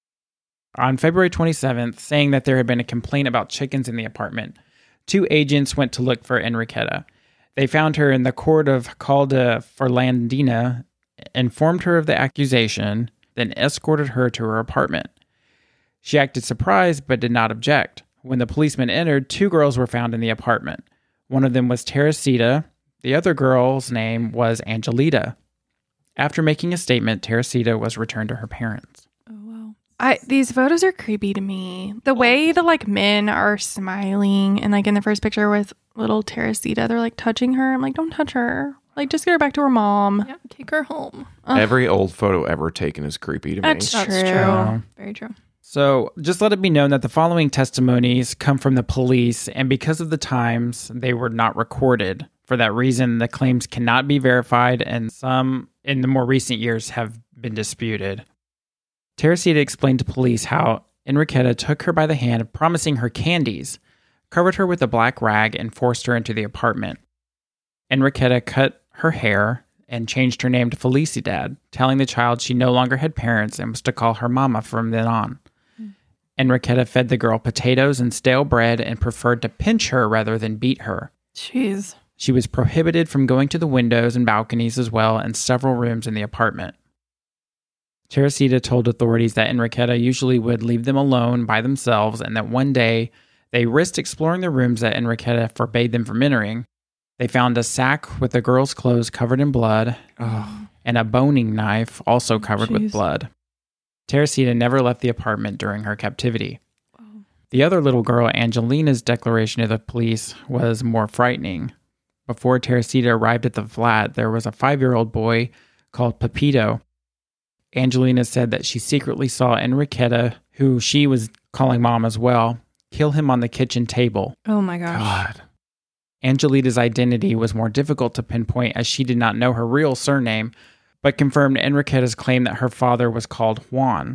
On February twenty-seventh, saying that there had been a complaint about chickens in the apartment, two agents went to look for Enriqueta. They found her in the court of Calda Ferlandina, informed her of the accusation, then escorted her to her apartment. She acted surprised but did not object. When the policemen entered, two girls were found in the apartment. One of them was Teresita. The other girl's name was Angelita. After making a statement, Teresita was returned to her parents. Oh, wow. I these photos are creepy to me. The way the like men are smiling and like in the first picture with little Teresita, they're like touching her. I'm like, don't touch her. Like, just get her back to her mom. Yeah, take her home. Ugh. Every old photo ever taken is creepy to me. That's That's true. true. Very true. So just let it be known that the following testimonies come from the police, and because of the times, they were not recorded. For that reason, the claims cannot be verified, and some in the more recent years have been disputed. Teresita explained to police how Enriqueta took her by the hand, promising her candies, covered her with a black rag, and forced her into the apartment. Enriqueta cut her hair and changed her name to Felicidad, telling the child she no longer had parents and was to call her mama from then on. Enriqueta fed the girl potatoes and stale bread and preferred to pinch her rather than beat her. Jeez. She was prohibited from going to the windows and balconies as well, and several rooms in the apartment. Teresita told authorities that Enriqueta usually would leave them alone by themselves, and that one day they risked exploring the rooms that Enriqueta forbade them from entering. They found a sack with the girl's clothes covered in blood, Oh. and a boning knife also covered with Jeez. blood. Teresita never left the apartment during her captivity. The other little girl, Angelina's declaration to the police, was more frightening. Before Teresita arrived at the flat, there was a five-year-old boy called Pepito. Angelina said that she secretly saw Enriqueta, who she was calling mom as well, kill him on the kitchen table. Oh my gosh. God. Angelita's identity was more difficult to pinpoint as she did not know her real surname, but confirmed Enriqueta's claim that her father was called Juan.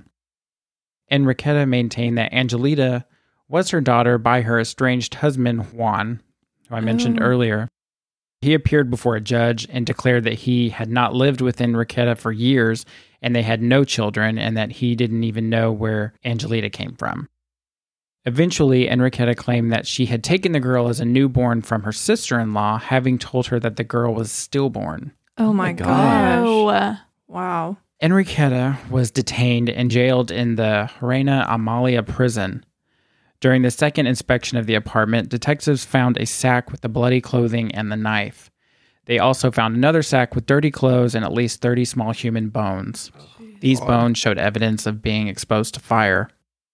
Enriqueta maintained that Angelita was her daughter by her estranged husband, Juan, who I mentioned Oh. earlier. He appeared before a judge and declared that he had not lived with Enriqueta for years and they had no children, and that he didn't even know where Angelita came from. Eventually, Enriqueta claimed that she had taken the girl as a newborn from her sister-in-law, having told her that the girl was stillborn. Oh my my gosh. Oh. Wow. Enriqueta was detained and jailed in the Reina Amalia prison. During the second inspection of the apartment, detectives found a sack with the bloody clothing and the knife. They also found another sack with dirty clothes and at least thirty small human bones. These bones showed evidence of being exposed to fire.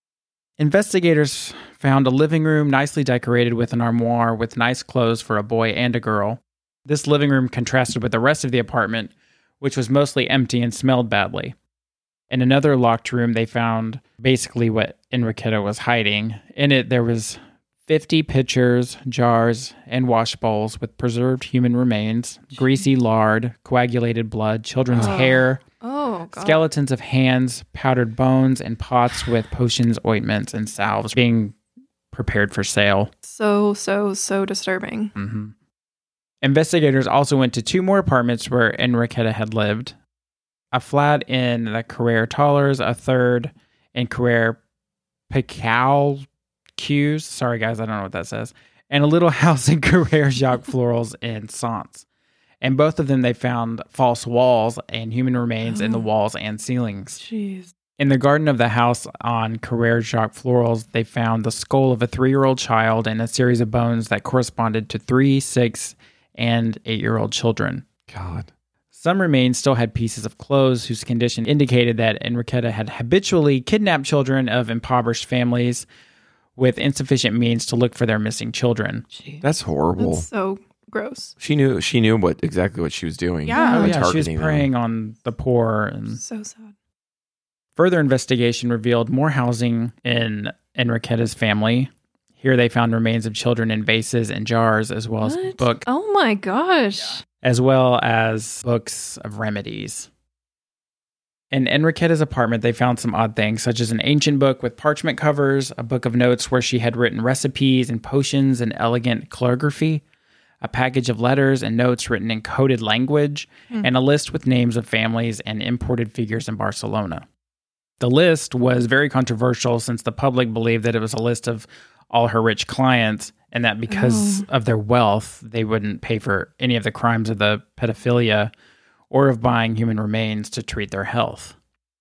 Investigators found a living room nicely decorated with an armoire with nice clothes for a boy and a girl. This living room contrasted with the rest of the apartment, which was mostly empty and smelled badly. In another locked room, they found basically what Enriqueta was hiding. In it, there was fifty pitchers, jars, and wash bowls with preserved human remains, greasy lard, coagulated blood, children's Oh. hair, Oh God. Skeletons of hands, powdered bones, and pots with potions, ointments, and salves being prepared for sale. So, so, so disturbing. Mm-hmm. Investigators also went to two more apartments where Enriqueta had lived. A flat in the Carrere Tallers, a third in Carrere Picalcues. Sorry, guys, I don't know what that says. And a little house in Carrere Jacques Florals in Sants. And both of them, they found false walls and human remains in the walls and ceilings. Jeez. In the garden of the house on Carrere Jacques Florals, they found the skull of a three-year-old child and a series of bones that corresponded to three, six, and eight-year-old children. God. Some remains still had pieces of clothes whose condition indicated that Enriqueta had habitually kidnapped children of impoverished families with insufficient means to look for their missing children. Jeez. That's horrible. That's so gross. She knew she knew what exactly what she was doing. Yeah. Oh, by yeah, she was targeting them. preying on the poor. And So sad. further investigation revealed more housing in Enriqueta's family. Here they found remains of children in vases and jars, as well as What? book, Oh my gosh. as well as books of remedies. In Enriqueta's apartment, they found some odd things, such as an ancient book with parchment covers, a book of notes where she had written recipes and potions in elegant calligraphy, a package of letters and notes written in coded language, Hmm. and a list with names of families and imported figures in Barcelona. The list was very controversial since the public believed that it was a list of all her rich clients, and that because of their wealth, they wouldn't pay for any of the crimes of the pedophilia or of buying human remains to treat their health.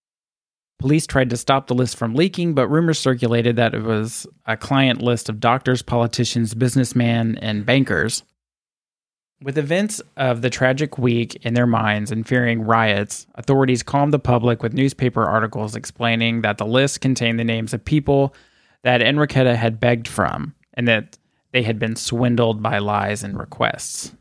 Police tried to stop the list from leaking, but rumors circulated that it was a client list of doctors, politicians, businessmen, and bankers. With events of the tragic week in their minds and fearing riots, authorities calmed the public with newspaper articles explaining that the list contained the names of people that Enriqueta had begged from and that they had been swindled by lies and requests.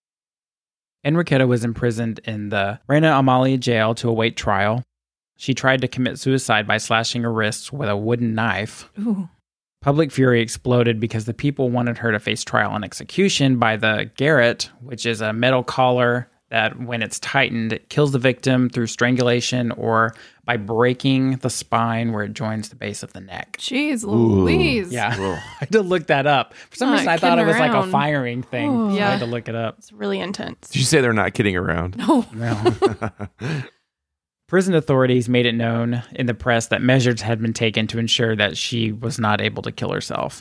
Enriqueta was imprisoned in the Reina Amalia jail to await trial. She tried to commit suicide by slashing her wrists with a wooden knife. Ooh. Public fury exploded because the people wanted her to face trial and execution by the garrote, which is a metal collar that, when it's tightened, it kills the victim through strangulation or by breaking the spine where it joins the base of the neck. Jeez Ooh. Louise. Yeah, Whoa. I had to look that up. For some Not reason, I thought it kidding was like a around. firing thing. Oh. So I Yeah. had to look it up. It's really intense. Did you say they're not kidding around? No. No. Prison authorities made it known in the press that measures had been taken to ensure that she was not able to kill herself.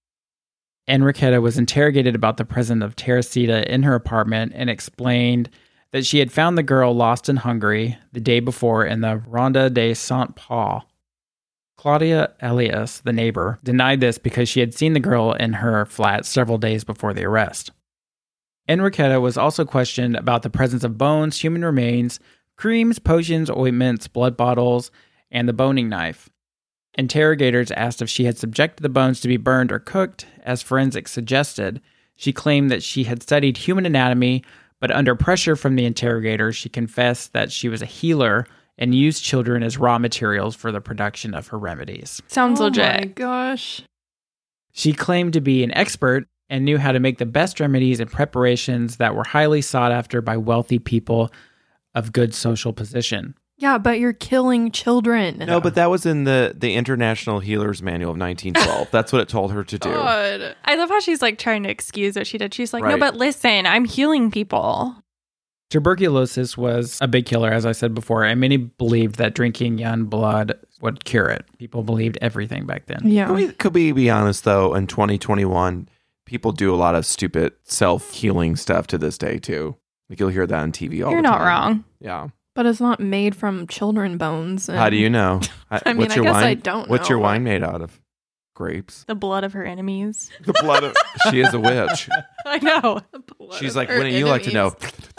Enriqueta was interrogated about the presence of Teresita in her apartment and explained that she had found the girl lost in Hungary the day before in the Ronda de Saint Paul. Claudia Elias, the neighbor, denied this because she had seen the girl in her flat several days before the arrest. Enriqueta was also questioned about the presence of bones, human remains, creams, potions, ointments, blood bottles, and the boning knife. Interrogators asked if she had subjected the bones to be burned or cooked, as forensics suggested. She claimed that she had studied human anatomy, but under pressure from the interrogators, she confessed that she was a healer and used children as raw materials for the production of her remedies. Sounds Oh legit. my gosh. She claimed to be an expert and knew how to make the best remedies and preparations that were highly sought after by wealthy people of good social position. Yeah, but you're killing children. No, but that was in the, the International Healer's Manual of nineteen twelve. That's what it told her to do. God. I love how she's like trying to excuse what she did. She's like, no, Right. but listen, I'm healing people. Tuberculosis was a big killer, as I said before, and many believed that drinking young blood would cure it. People believed everything back then. Yeah. Could we, could we be honest, though, in twenty twenty-one, people do a lot of stupid self-healing stuff to this day, too. Like you'll hear that on T V all You're the not time. wrong. Yeah. But it's not made from children bones. and- How do you know? I, I mean, what's I your guess wine? I don't What's your know. wine made out of? Grapes. The blood of her enemies. The blood of. She is a witch. I know. She's like, wouldn't you like to know?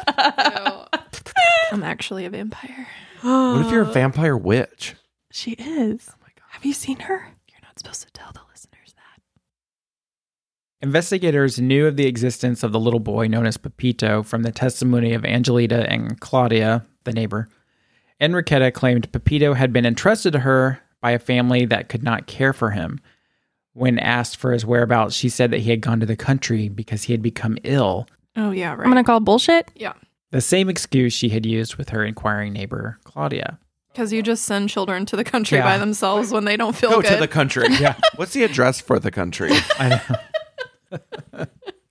I'm actually a vampire. What if you're a vampire witch? She is. Oh my god. Have you seen her? You're not supposed to tell the listeners that. Investigators knew of the existence of the little boy known as Pepito from the testimony of Angelita and Claudia, the neighbor. Enriqueta claimed Pepito had been entrusted to her by a family that could not care for him. When asked for his whereabouts, she said that he had gone to the country because he had become ill. Oh, yeah, right. I'm going to call bullshit. yeah. The same excuse she had used with her inquiring neighbor, Claudia. Because you just send children to the country Yeah. by themselves when they don't feel Go good. to the country. Yeah. What's the address for the country? I know.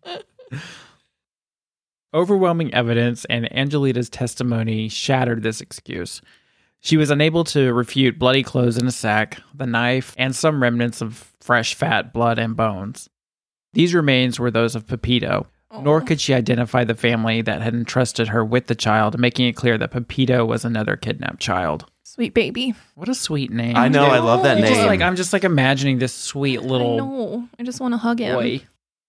Overwhelming evidence and Angelita's testimony shattered this excuse. She was unable to refute bloody clothes in a sack, the knife, and some remnants of fresh fat, blood, and bones. These remains were those of Pepito, nor could she identify the family that had entrusted her with the child, making it clear that Pepito was another kidnapped child. Sweet baby. What a sweet name. I know. I love that You name. just like I'm just like imagining this sweet I little know. I just want to hug him. boy.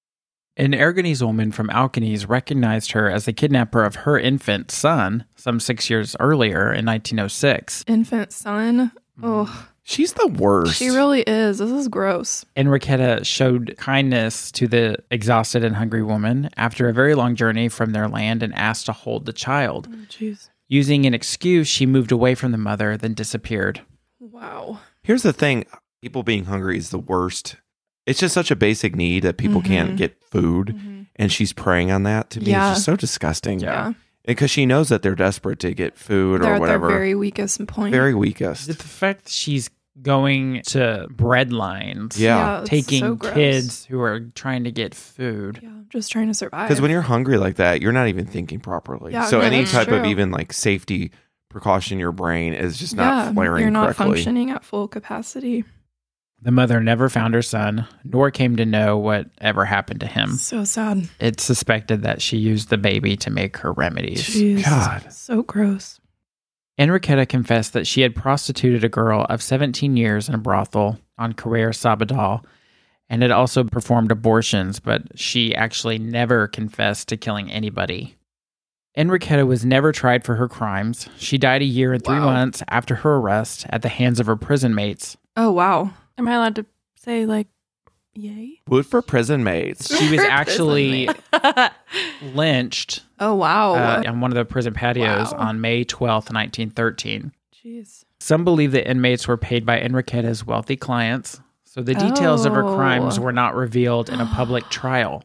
An Aragonese woman from Alcanese recognized her as the kidnapper of her infant son some six years earlier in nineteen oh six. Infant son. Oh, She's the worst. she really is. This is gross. Enriqueta showed kindness to the exhausted and hungry woman after a very long journey from their land and asked to hold the child. Jeez. Using an excuse, she moved away from the mother, then disappeared. Wow. Here's the thing. People being hungry is the worst. It's just such a basic need that people Mhm. can't get food. Mm-hmm. And she's preying on that. To me, Yeah. it's just so disgusting. Yeah. Because she knows that they're desperate to get food They're or at whatever. their very weakest point. Very weakest. The fact that she's going to bread lines, Yeah. it's taking so gross. kids who are trying to get food. Yeah, just trying to survive. Because when you're hungry like that, you're not even thinking properly. Yeah, so no, any that's type of true. even like safety precaution in your brain is just yeah, not flaring you're not correctly. functioning at full capacity. The mother never found her son, nor came to know what ever happened to him. So sad. It's suspected that she used the baby to make her remedies. Jeez. God. So gross. Enriqueta confessed that she had prostituted a girl of seventeen years in a brothel on Carrer Sabadell and had also performed abortions, but she actually never confessed to killing anybody. Enriqueta was never tried for her crimes. She died a year and three Wow. months after her arrest at the hands of her prison mates. Oh, wow. Am I allowed to say, like, yay? Wood for prison mates. She was Prison actually mate. lynched Oh, wow. uh, on one of the prison patios Wow. on May twelfth, nineteen thirteen. Jeez. Some believe that inmates were paid by Enriqueta's wealthy clients, so the details of her crimes Oh. were not revealed in a public trial.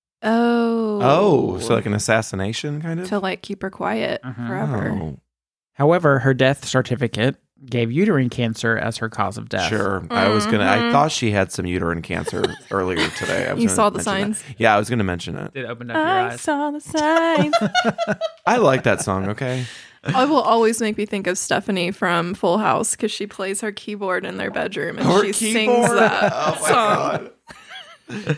Oh. Oh, so like an assassination kind of? To like keep her quiet Mhm. forever. Oh, However, her death certificate gave uterine cancer as her cause of death. sure. I was going to, I Mhm. thought she had some uterine cancer earlier today. I was You gonna saw the mention that. signs? Yeah, I was going to mention it. It opened up your I eyes. saw the signs. I like that song, okay? It will always make me think of Stephanie from Full House because she plays her keyboard in their bedroom and Her she sings keyboard? that Oh my song. God.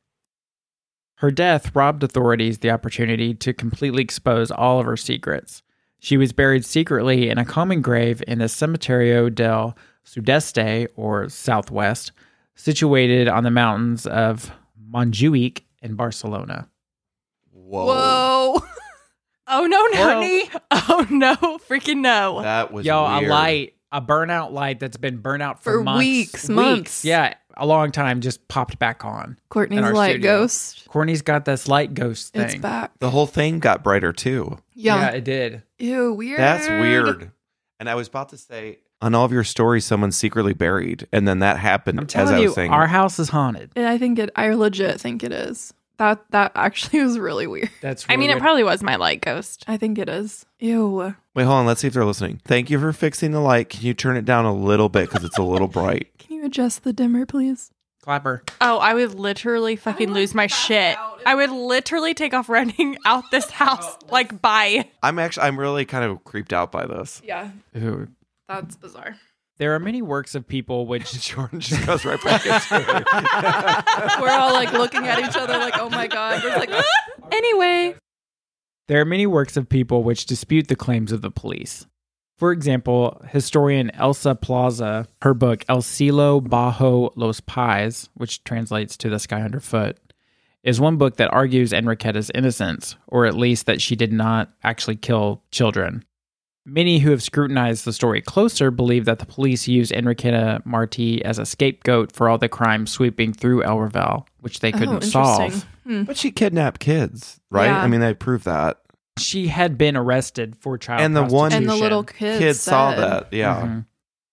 Her death robbed authorities the opportunity to completely expose all of her secrets. She was buried secretly in a common grave in the Cementerio del Sudeste, or Southwest, situated on the mountains of Montjuic in Barcelona. Whoa. Whoa. Oh, no, no. Courtney? Oh, no. Freaking no. That was Yo, weird. a light, a burnout light that's been burnt out for, For months. weeks, months. Yeah, a long time, just popped back on. Courtney's In our light studio. ghost. Courtney's got this light ghost thing. It's back. The whole thing got brighter too. Yeah, Yeah. it did. Ew, weird. That's weird. And I was about to say, on all of your stories, someone's secretly buried, and then that happened I'm as telling I was you, saying. our house is haunted. I think it, I legit think it is. That that actually was really weird. That's. I really mean, it weird. probably was my light ghost. I think it is. Ew. Wait, hold on. Let's see if they're listening. Thank you for fixing the light. Can you turn it down a little bit because it's a little bright? Can you adjust the dimmer, please? Clapper. Oh, I would literally fucking lose my shit. I would literally take off running out this house. Like, bye. I'm actually, I'm really kind of creeped out by this. Yeah, Ooh. that's bizarre. There are many works of people which Jordan just goes right back into it. We're all like looking at each other like, oh my God. We're like, anyway. there are many works of people which dispute the claims of the police. For example, historian Elsa Plaza, her book El Cielo Bajo los Pies, which translates to The Sky Underfoot, is one book that argues Enriqueta's innocence, or at least that she did not actually kill children. Many who have scrutinized the story closer believe that the police used Enriqueta Martí as a scapegoat for all the crimes sweeping through El Raval, which they couldn't oh, solve. interesting. Hmm. But she kidnapped kids, right? Yeah. I mean, they proved that. She had been arrested for child And the one- And the prostitution. little kids, Kids saw said- that. Yeah. Mhm.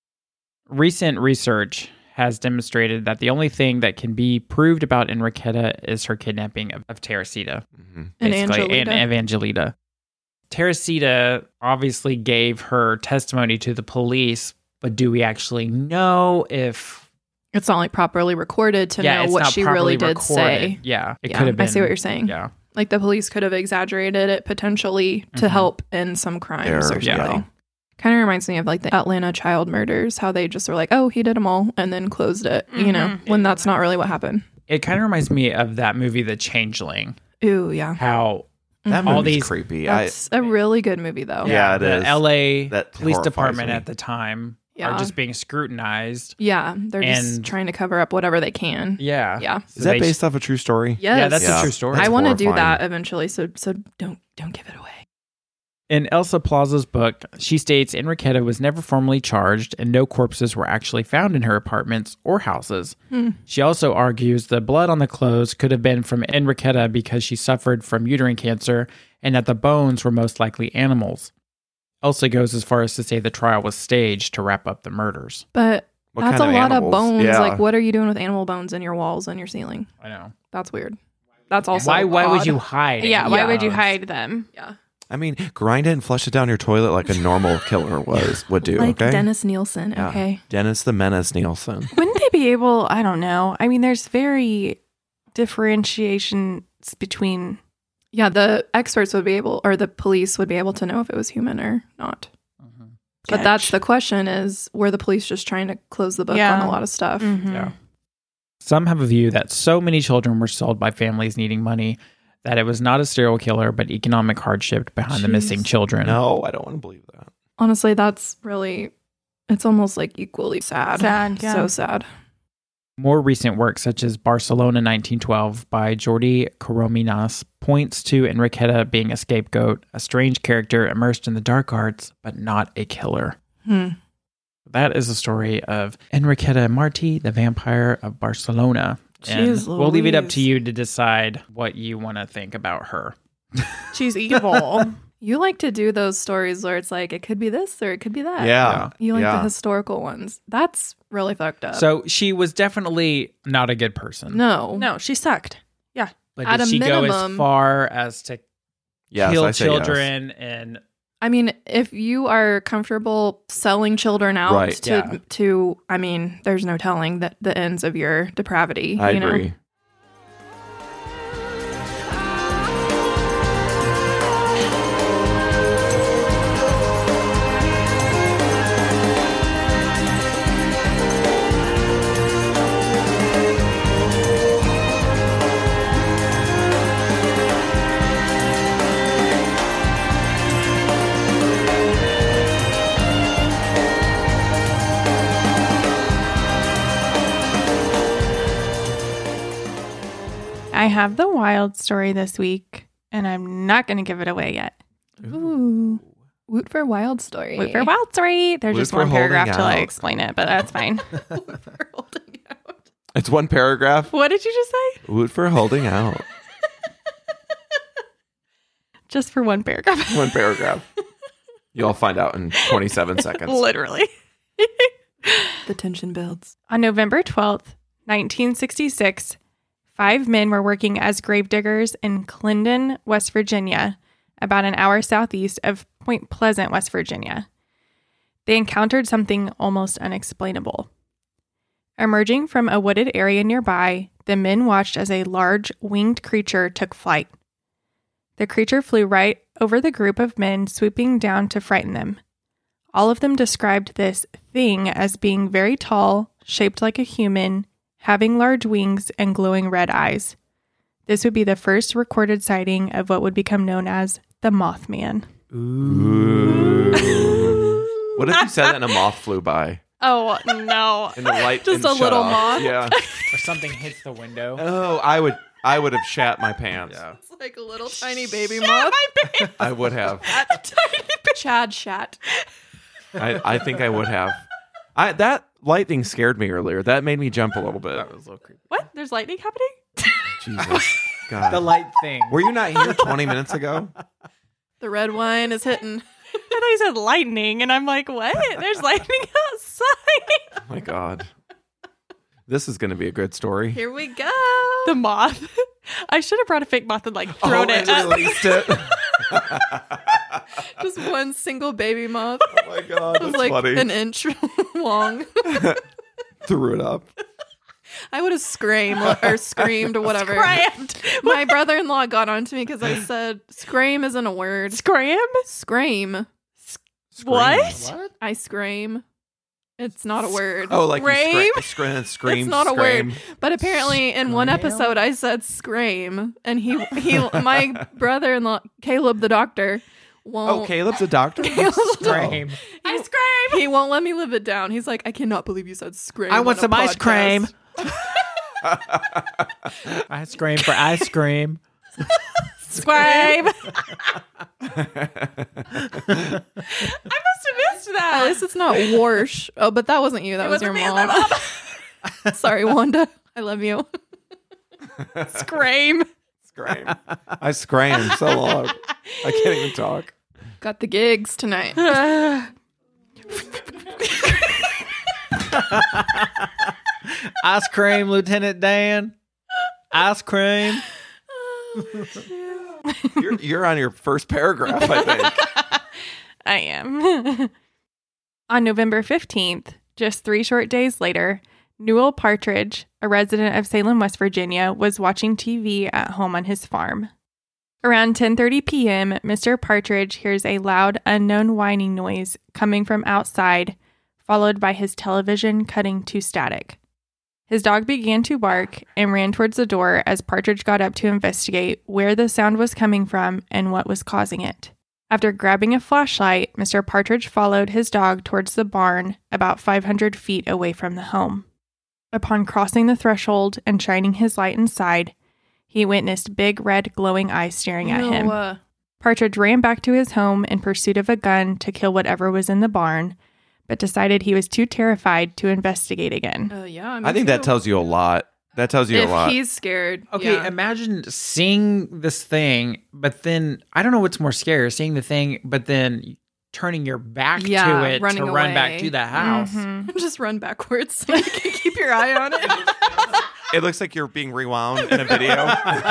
Recent research has demonstrated that the only thing that can be proved about Enriqueta is her kidnapping of, of Teresita, Mhm. And basically, Angelita. and Evangelita. Teresita obviously gave her testimony to the police, but do we actually know if... It's not like properly recorded to yeah, know it's what not she properly really did recorded. say. Yeah, it Yeah, could have been. I see what you're saying. Yeah. Like the police could have exaggerated it potentially to Mhm. help in some crimes Error, or something. yeah. Kind of reminds me of like the Atlanta child murders, how they just were like, oh, he did them all and then closed it, you know, Mhm. when that's not really what happened. It kind of reminds me of that movie, The Changeling. Ooh, yeah. How That Mhm. all movie's these- creepy. I, That's a really good movie though. Yeah, it the is. L A That police horrifies department me. at the time Yeah. are just being scrutinized. Yeah. They're just And- trying to cover up whatever they can. Yeah. Yeah. So is that they- based off a true story? Yes. Yeah, that's Yeah. a true story. That's I want to do horrifying. that eventually, so so don't don't give it away. In Elsa Plaza's book, she states Enriqueta was never formally charged and no corpses were actually found in her apartments or houses. Hmm. She also argues the blood on the clothes could have been from Enriqueta because she suffered from uterine cancer and that the bones were most likely animals. Elsa goes as far as to say the trial was staged to wrap up the murders. But What that's kind a of lot animals? of bones. Yeah. Like, what are you doing with animal bones in your walls and your ceiling? I know. That's weird. That's also Why why would odd. you hide it? Yeah, why Yeah. would you hide them? Yeah. I mean, grind it and flush it down your toilet like a normal killer was would do. Like okay, Dennis Nielsen. Yeah. Okay. Dennis the Menace Nielsen. Wouldn't they be able? I don't know. I mean, there's very differentiations between. Yeah, the experts would be able, or the police would be able to know if it was human or not. Mhm. But that's Catch. the question: is were the police just trying to close the book Yeah. on a lot of stuff? Mhm. Yeah. Some have a view that so many children were sold by families needing money that it was not a serial killer but economic hardship behind the Jeez. missing children. No, I don't want to believe that. Honestly, that's really, it's almost like equally sad. Sad, yeah. So sad. More recent work, such as Barcelona nineteen twelve by Jordi Corominas, points to Enriqueta being a scapegoat, a strange character immersed in the dark arts, but not a killer. Hmm. That is the story of Enriqueta Martí, the vampire of Barcelona. And Jeez we'll leave it up to Louise. you to decide what you want to think about her. She's evil. You like to do those stories where it's like, it could be this or it could be that. Yeah, You like yeah. the historical ones. That's really fucked up. So she was definitely not a good person. no. No, she sucked. But At did a she go as minimum- far as to Yes, kill I say yes. children and I mean, if you are comfortable selling children out Right, to, yeah. to, I mean, there's no telling that the ends of your depravity. I you know? agree. I have the wild story this week, and I'm not going to give it away yet. Ooh. Woot for wild story. Wait for wild story. There's Woot just for one paragraph holding till I out. explain it, but that's fine. Woot for holding out. It's one paragraph. What did you just say? Woot for holding out. Just for one paragraph. One paragraph. You'll find out in twenty-seven seconds. Literally. The tension builds. On November twelfth, nineteen sixty-six, five men were working as gravediggers in Clinton, West Virginia, about an hour southeast of Point Pleasant, West Virginia. They encountered something almost unexplainable. Emerging from a wooded area nearby, the men watched as a large winged creature took flight. The creature flew right over the group of men, swooping down to frighten them. All of them described this thing as being very tall, shaped like a human, having large wings and glowing red eyes. This would be the first recorded sighting of what would become known as the Mothman. Ooh. What if you said that and a moth flew by? Oh, no. And the light Just didn't a shut little off? moth? Yeah. or something hits the window. Oh, I would I would have shat my pants. It's like a little tiny baby moth. I would have. Chad shat. I, I think I would have. I that lightning scared me earlier. That made me jump a little bit. That was a little creepy. What? There's lightning happening? Jesus. God. The light thing. Were you not here twenty minutes ago? The red wine is hitting. I thought you said lightning, and I'm like, what? There's lightning outside. Oh my God. This is going to be a good story. Here we go. The moth. I should have brought a fake moth and like thrown oh, it. and At- released it. Just one single baby moth. Oh my God, It was that's like funny. an inch long. Threw it up. I would have screamed or screamed or whatever. Scrammed. My brother-in-law got onto me because I said scream isn't a word. Scram? Scream. Scream. What? What? I scream. It's not a word. Oh, like Scream? you scra- scream, scream, It's not a scream. word. But apparently in one Scream? episode I said scream and he he my brother-in-law Caleb the doctor won't Oh, Caleb's a doctor? Caleb's a doctor. Scream. I scream. He won't let me live it down. He's like, I cannot believe you said scream. I want on a some ice cream. podcast." Ice cream for ice cream. Scream. I must have missed At that. least it's not Warsh. Oh, but that wasn't you. That It was your wasn't me, mom. my Sorry, Wanda. I love you. Scream. Scream. I screamed so long. I can't even talk. Got the gigs tonight. Ice cream, Lieutenant Dan. Ice cream. You're, you're on your first paragraph, I think. I am. On November fifteenth, just three short days later, Newell Partridge, a resident of Salem, West Virginia, was watching T V at home on his farm. Around ten thirty p.m., Mister Partridge hears a loud, unknown whining noise coming from outside, followed by his television cutting to static. His dog began to bark and ran towards the door as Partridge got up to investigate where the sound was coming from and what was causing it. After grabbing a flashlight, Mister Partridge followed his dog towards the barn about five hundred feet away from the home. Upon crossing the threshold and shining his light inside, he witnessed big red glowing eyes staring at Ew, him. uh, Partridge ran back to his home in pursuit of a gun to kill whatever was in the barn, but decided he was too terrified to investigate again. uh, yeah, I think that tells you a lot. That tells you if a lot. he's scared. Okay, yeah. imagine seeing this thing, but then I don't know what's more scary, seeing the thing, but then turning your back Yeah, to it to running run back away. to the house. Mhm. Just run backwards so you can keep your eye on it. It looks like you're being rewound in a video.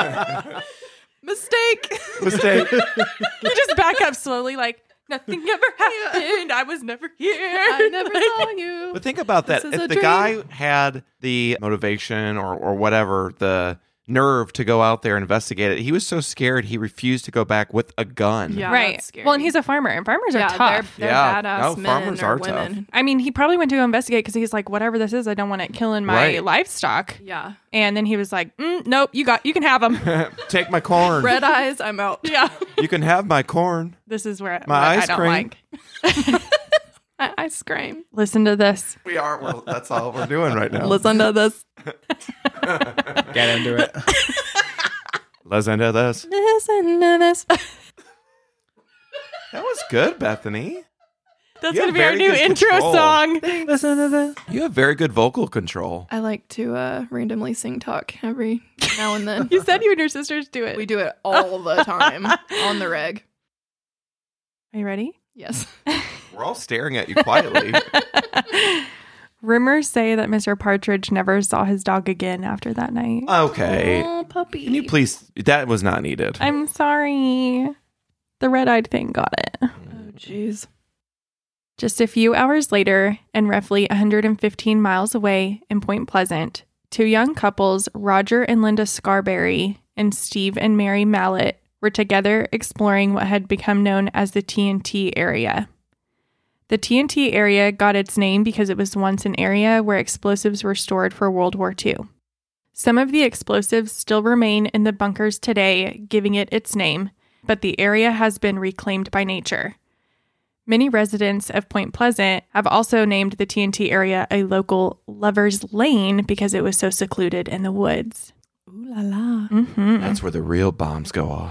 Mistake. Mistake. You just back up slowly, like, nothing ever happened. I was never here. I never saw you. But think about that. This is If a the dream. guy had the motivation or, or whatever, the nerve to go out there and investigate it, he was so scared he refused to go back with a gun. Yeah, Right. that's scary. Well, and he's a farmer, and farmers are yeah, tough. they're, they're Yeah. badass No, men farmers or are women. I mean, he probably went to investigate because he's like, whatever this is, I don't want it killing my Right. livestock. Yeah. And then he was like, mm, nope, you got, you can have them. Take my corn. Red eyes, I'm out. Yeah. You can have my corn. This is where My what ice I don't cream. like. I, I scream. Listen to this. We are. Well, that's all we're doing right now. Listen to this. Get into it. Listen to this. Listen to this. That was good, Bethany. That's You going to have be our very new good intro control. song. Listen to this. You have very good vocal control. I like to uh, randomly sing talk every now and then. You said you and your sisters do it. We do it all the time on the reg. Are you ready? Yes. We're all staring at you quietly. Rumors say that Mister Partridge never saw his dog again after that night. Okay. Oh, puppy. Can you please? That was not needed. I'm sorry. The red-eyed thing got it. Oh, jeez. Just a few hours later, and roughly one hundred fifteen miles away in Point Pleasant, two young couples, Roger and Linda Scarberry and Steve and Mary Mallett, were together exploring what had become known as the T N T area. The T N T area got its name because it was once an area where explosives were stored for World War Two. Some of the explosives still remain in the bunkers today, giving it its name, but the area has been reclaimed by nature. Many residents of Point Pleasant have also named the T N T area a local Lover's Lane because it was so secluded in the woods. Ooh la la. Mm-hmm. That's where the real bombs go off.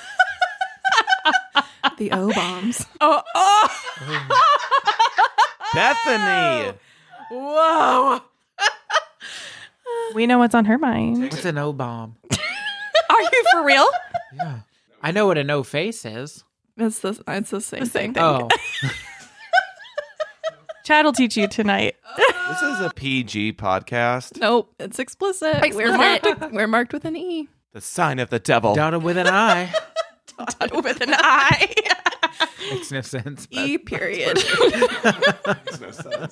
The O bombs. Oh, oh! Bethany. Whoa! We know what's on her mind. What's an O bomb? Are you for real? Yeah. I know what a no face is. It's the it's the same The same thing. thing. Oh. Chad will teach you tonight. This is a P G podcast. Nope, it's explicit. We're Explicit. marked. We're marked with an E. The sign of the devil. Dotted with an eye. With an eye. Makes no sense. but- E period. Makes no sense.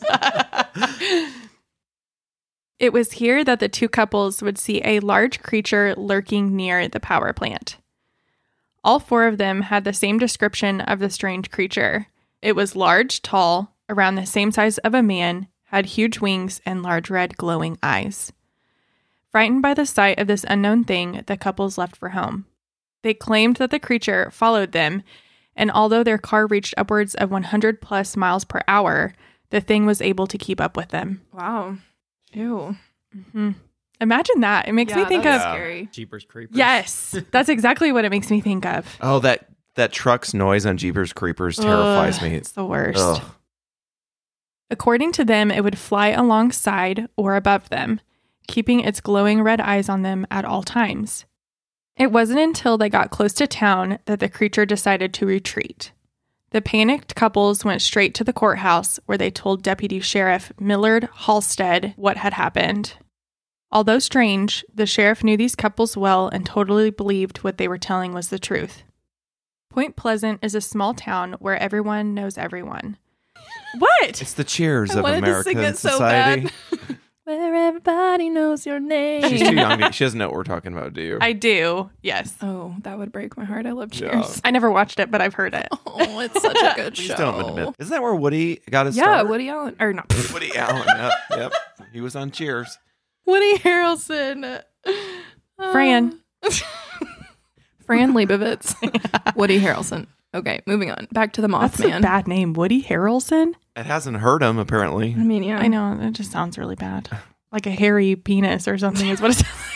It was here that the two couples would see a large creature lurking near the power plant. All four of them had the same description of the strange creature. It was large, tall, around the same size of a man, had huge wings and large red glowing eyes. Frightened by the sight of this unknown thing, the couples left for home. They claimed that the creature followed them, and although their car reached upwards of one hundred plus miles per hour, the thing was able to keep up with them. Wow. Ew. Mm-hmm. Imagine that. It makes Yeah, me think that's of... scary. Jeepers Creepers. Yes, that's exactly what it makes me think of. Oh, that that truck's noise on Jeepers Creepers terrifies Ugh, me. It's the worst. Ugh. According to them, it would fly alongside or above them, keeping its glowing red eyes on them at all times. It wasn't until they got close to town that the creature decided to retreat. The panicked couples went straight to the courthouse where they told Deputy Sheriff Millard Halstead what had happened. Although strange, the sheriff knew these couples well and totally believed what they were telling was the truth. Point Pleasant is a small town where everyone knows everyone. What? It's the Cheers I of wanted to sing American it so society. bad. Where everybody knows your name. She's too young. to- She doesn't know what we're talking about, do you? I do, yes. Oh, that would break my heart. I love Yeah. Cheers. I never watched it, but I've heard it. Oh, it's such a good Please show. don't admit. Isn't that where Woody got his Yeah, start? Woody Allen. Or not. Woody Allen. Yep, yep. He was on Cheers. Woody Harrelson. Uh, Fran. Fran Lebowitz. Woody Harrelson. Okay, moving on. Back to the That's a Mothman. bad name. Woody Harrelson? It hasn't hurt him, apparently. I mean, yeah. I know. It just sounds really bad. Like a hairy penis or something is what it sounds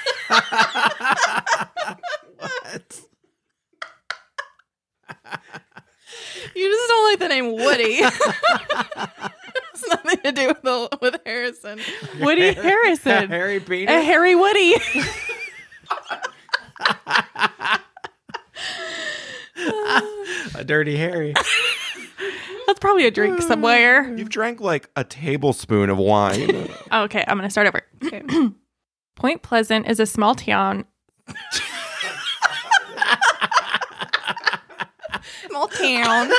What? You just don't like the name Woody. It's nothing to do with the, with Harrison. like. Woody Harrison. Harry A Peter. hairy Woody. A dirty Harry. That's probably a drink somewhere. You've drank like a tablespoon of wine. Okay, I'm going to start over. Okay. Point Pleasant is a small town. Small town.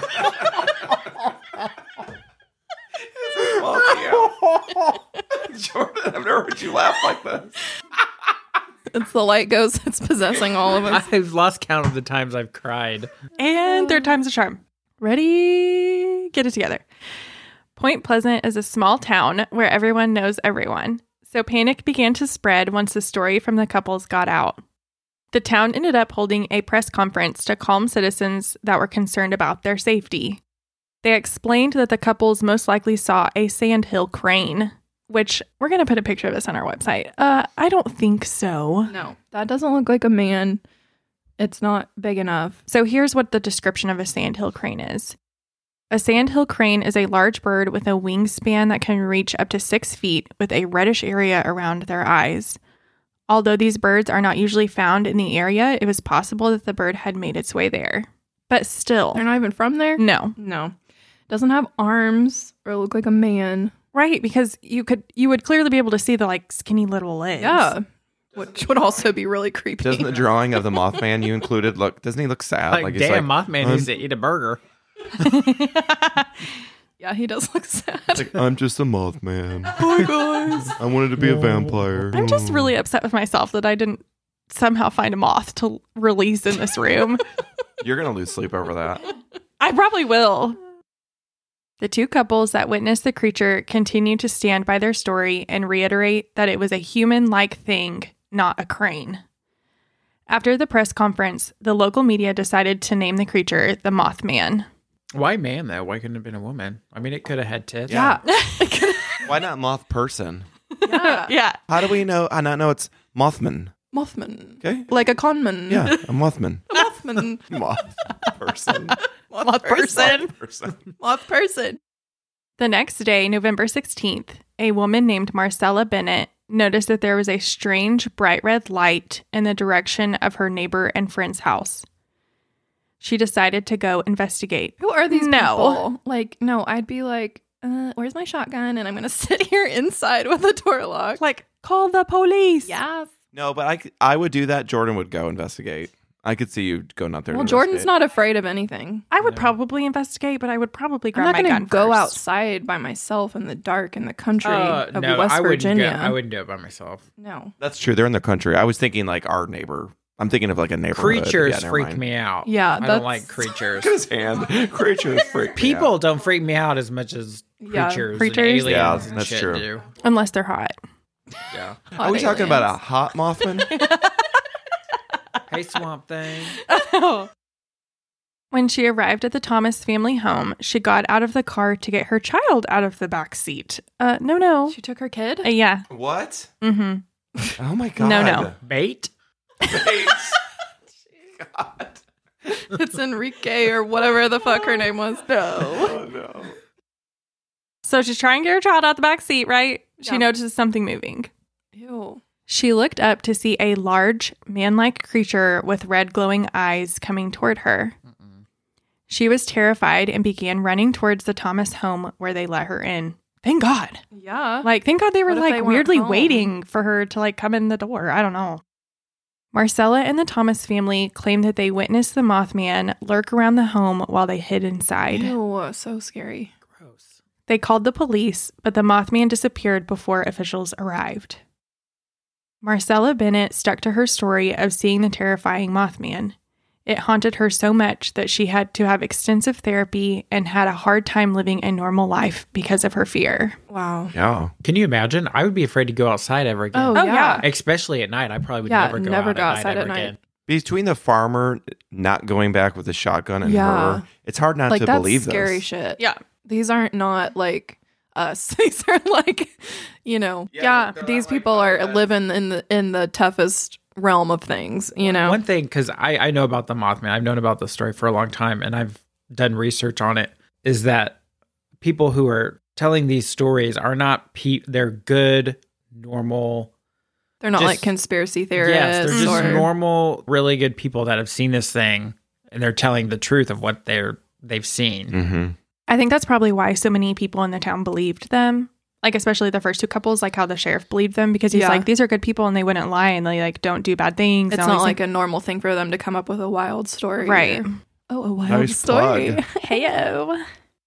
Jordan, I've never heard you laugh like this. It's the light ghost that's possessing all of us. I've lost count of the times I've cried. And third time's a charm. Ready? Get it together. Point Pleasant is a small town where everyone knows everyone. So panic began to spread once the story from the couples got out. The town ended up holding a press conference to calm citizens that were concerned about their safety. They explained that the couples most likely saw a sandhill crane, which we're going to put a picture of this on our website. Uh, I don't think so. No, that doesn't look like a man. It's not big enough. So here's what the description of a sandhill crane is. A sandhill crane is a large bird with a wingspan that can reach up to six feet with a reddish area around their eyes. Although these birds are not usually found in the area, it was possible that the bird had made its way there. But still, They're not even from there? no. No. Doesn't have arms or look like a man. Right, because you could you would clearly be able to see the like skinny little legs. Yeah. Which would also be really creepy. Doesn't the drawing of the Mothman you included look? Doesn't he look sad? Like, he's damn, like, Mothman I'm, needs to eat a burger. Yeah, he does look sad. like, I'm just a Mothman. Hi guys. I wanted to be a vampire. I'm just really upset with myself that I didn't somehow find a moth to release in this room. You're gonna lose sleep over that. I probably will. The two couples that witnessed the creature continue to stand by their story and reiterate that it was a human-like thing, not a crane. After the press conference, the local media decided to name the creature the Mothman. Why man, though? Why couldn't it have been a woman? I mean, it could have had tits. Yeah. Why not moth person? Yeah. Yeah. How do we know? I not know it's Mothman. Mothman. Okay. Like a conman. Yeah, a Mothman. A Mothman. Moth person. Moth person. Moth person. Moth person. The next day, November sixteenth, a woman named Marcella Bennett noticed that there was a strange bright red light in the direction of her neighbor and friend's house. She decided to go investigate. Who are these No. people? Like, no, I'd be like, uh, where's my shotgun? And I'm going to sit here inside with the door locked. Like, call the police. Yes. No, but I, c- I would do that. Jordan would go investigate. I could see you going out there. Well, to Jordan's investigate. not afraid of anything. I would No. probably investigate, but I would probably I'm grab not my going gun to go first. outside by myself in the dark in the country Uh, of no, West I wouldn't Virginia. Go, I wouldn't do it by myself. No. That's true. They're in the country. I was thinking like our neighbor. I'm thinking of like a neighborhood. Creatures Yeah, never freak mind. me out. Yeah, I that's- don't like creatures. Look at his hand. Creatures freak me People out. don't freak me out as much as Yeah, creatures, creatures? and aliens Yeah, and that's shit true. do. Unless they're hot. Yeah. Are we talking about a hot Mothman? Hey, Swamp Thing. When she arrived at the Thomas family home, she got out of the car to get her child out of the back seat. Uh, no, no. She took her kid? Uh, yeah. What? Mm-hmm. Oh my god. No, no. Bait? Thanks. God. It's Enrique or whatever the fuck her name was. No. Oh no. So she's trying to get her child out the back seat, right? She Yeah. notices something moving. Ew. She looked up to see a large, man-like creature with red glowing eyes coming toward her. She was terrified and began running towards the Thomas home where they let her in. Thank God. Yeah. Like, thank God they were What if like they weren't weirdly home? waiting for her to like come in the door. I don't know. Marcella and the Thomas family claimed that they witnessed the Mothman lurk around the home while they hid inside. Ew, so scary. Gross. They called the police, but the Mothman disappeared before officials arrived. Marcella Bennett stuck to her story of seeing the terrifying Mothman. It haunted her so much that she had to have extensive therapy and had a hard time living a normal life because of her fear. Wow. Yeah. Can you imagine? I would be afraid to go outside ever again. Oh, Oh, yeah. yeah. Especially at night. I probably would Yeah, never go never out go at outside night at ever night. again. Between the farmer not going back with the shotgun and Yeah. her, it's hard not Like, to that's believe scary this. shit. Yeah. These aren't not like us. These are like, you know, Yeah, these people are living in the in the toughest realm of things, you know. One thing, because I, I know about the Mothman, I've known about the story for a long time, and I've done research on it, is that people who are telling these stories are not, pe- they're good, normal, They're not just- like conspiracy theorists. yes, they're just or, normal, really good people that have seen this thing, and they're telling the truth of what they're, they've seen. Mm-hmm. I think that's probably why so many people in the town believed them. Like, especially the first two couples, like how the sheriff believed them because he's Yeah. like, these are good people and they wouldn't lie and they like don't do bad things. It's and all not these like a normal thing for them to come up with a wild story. Right. or- oh, a wild Nice story. plug. Heyo.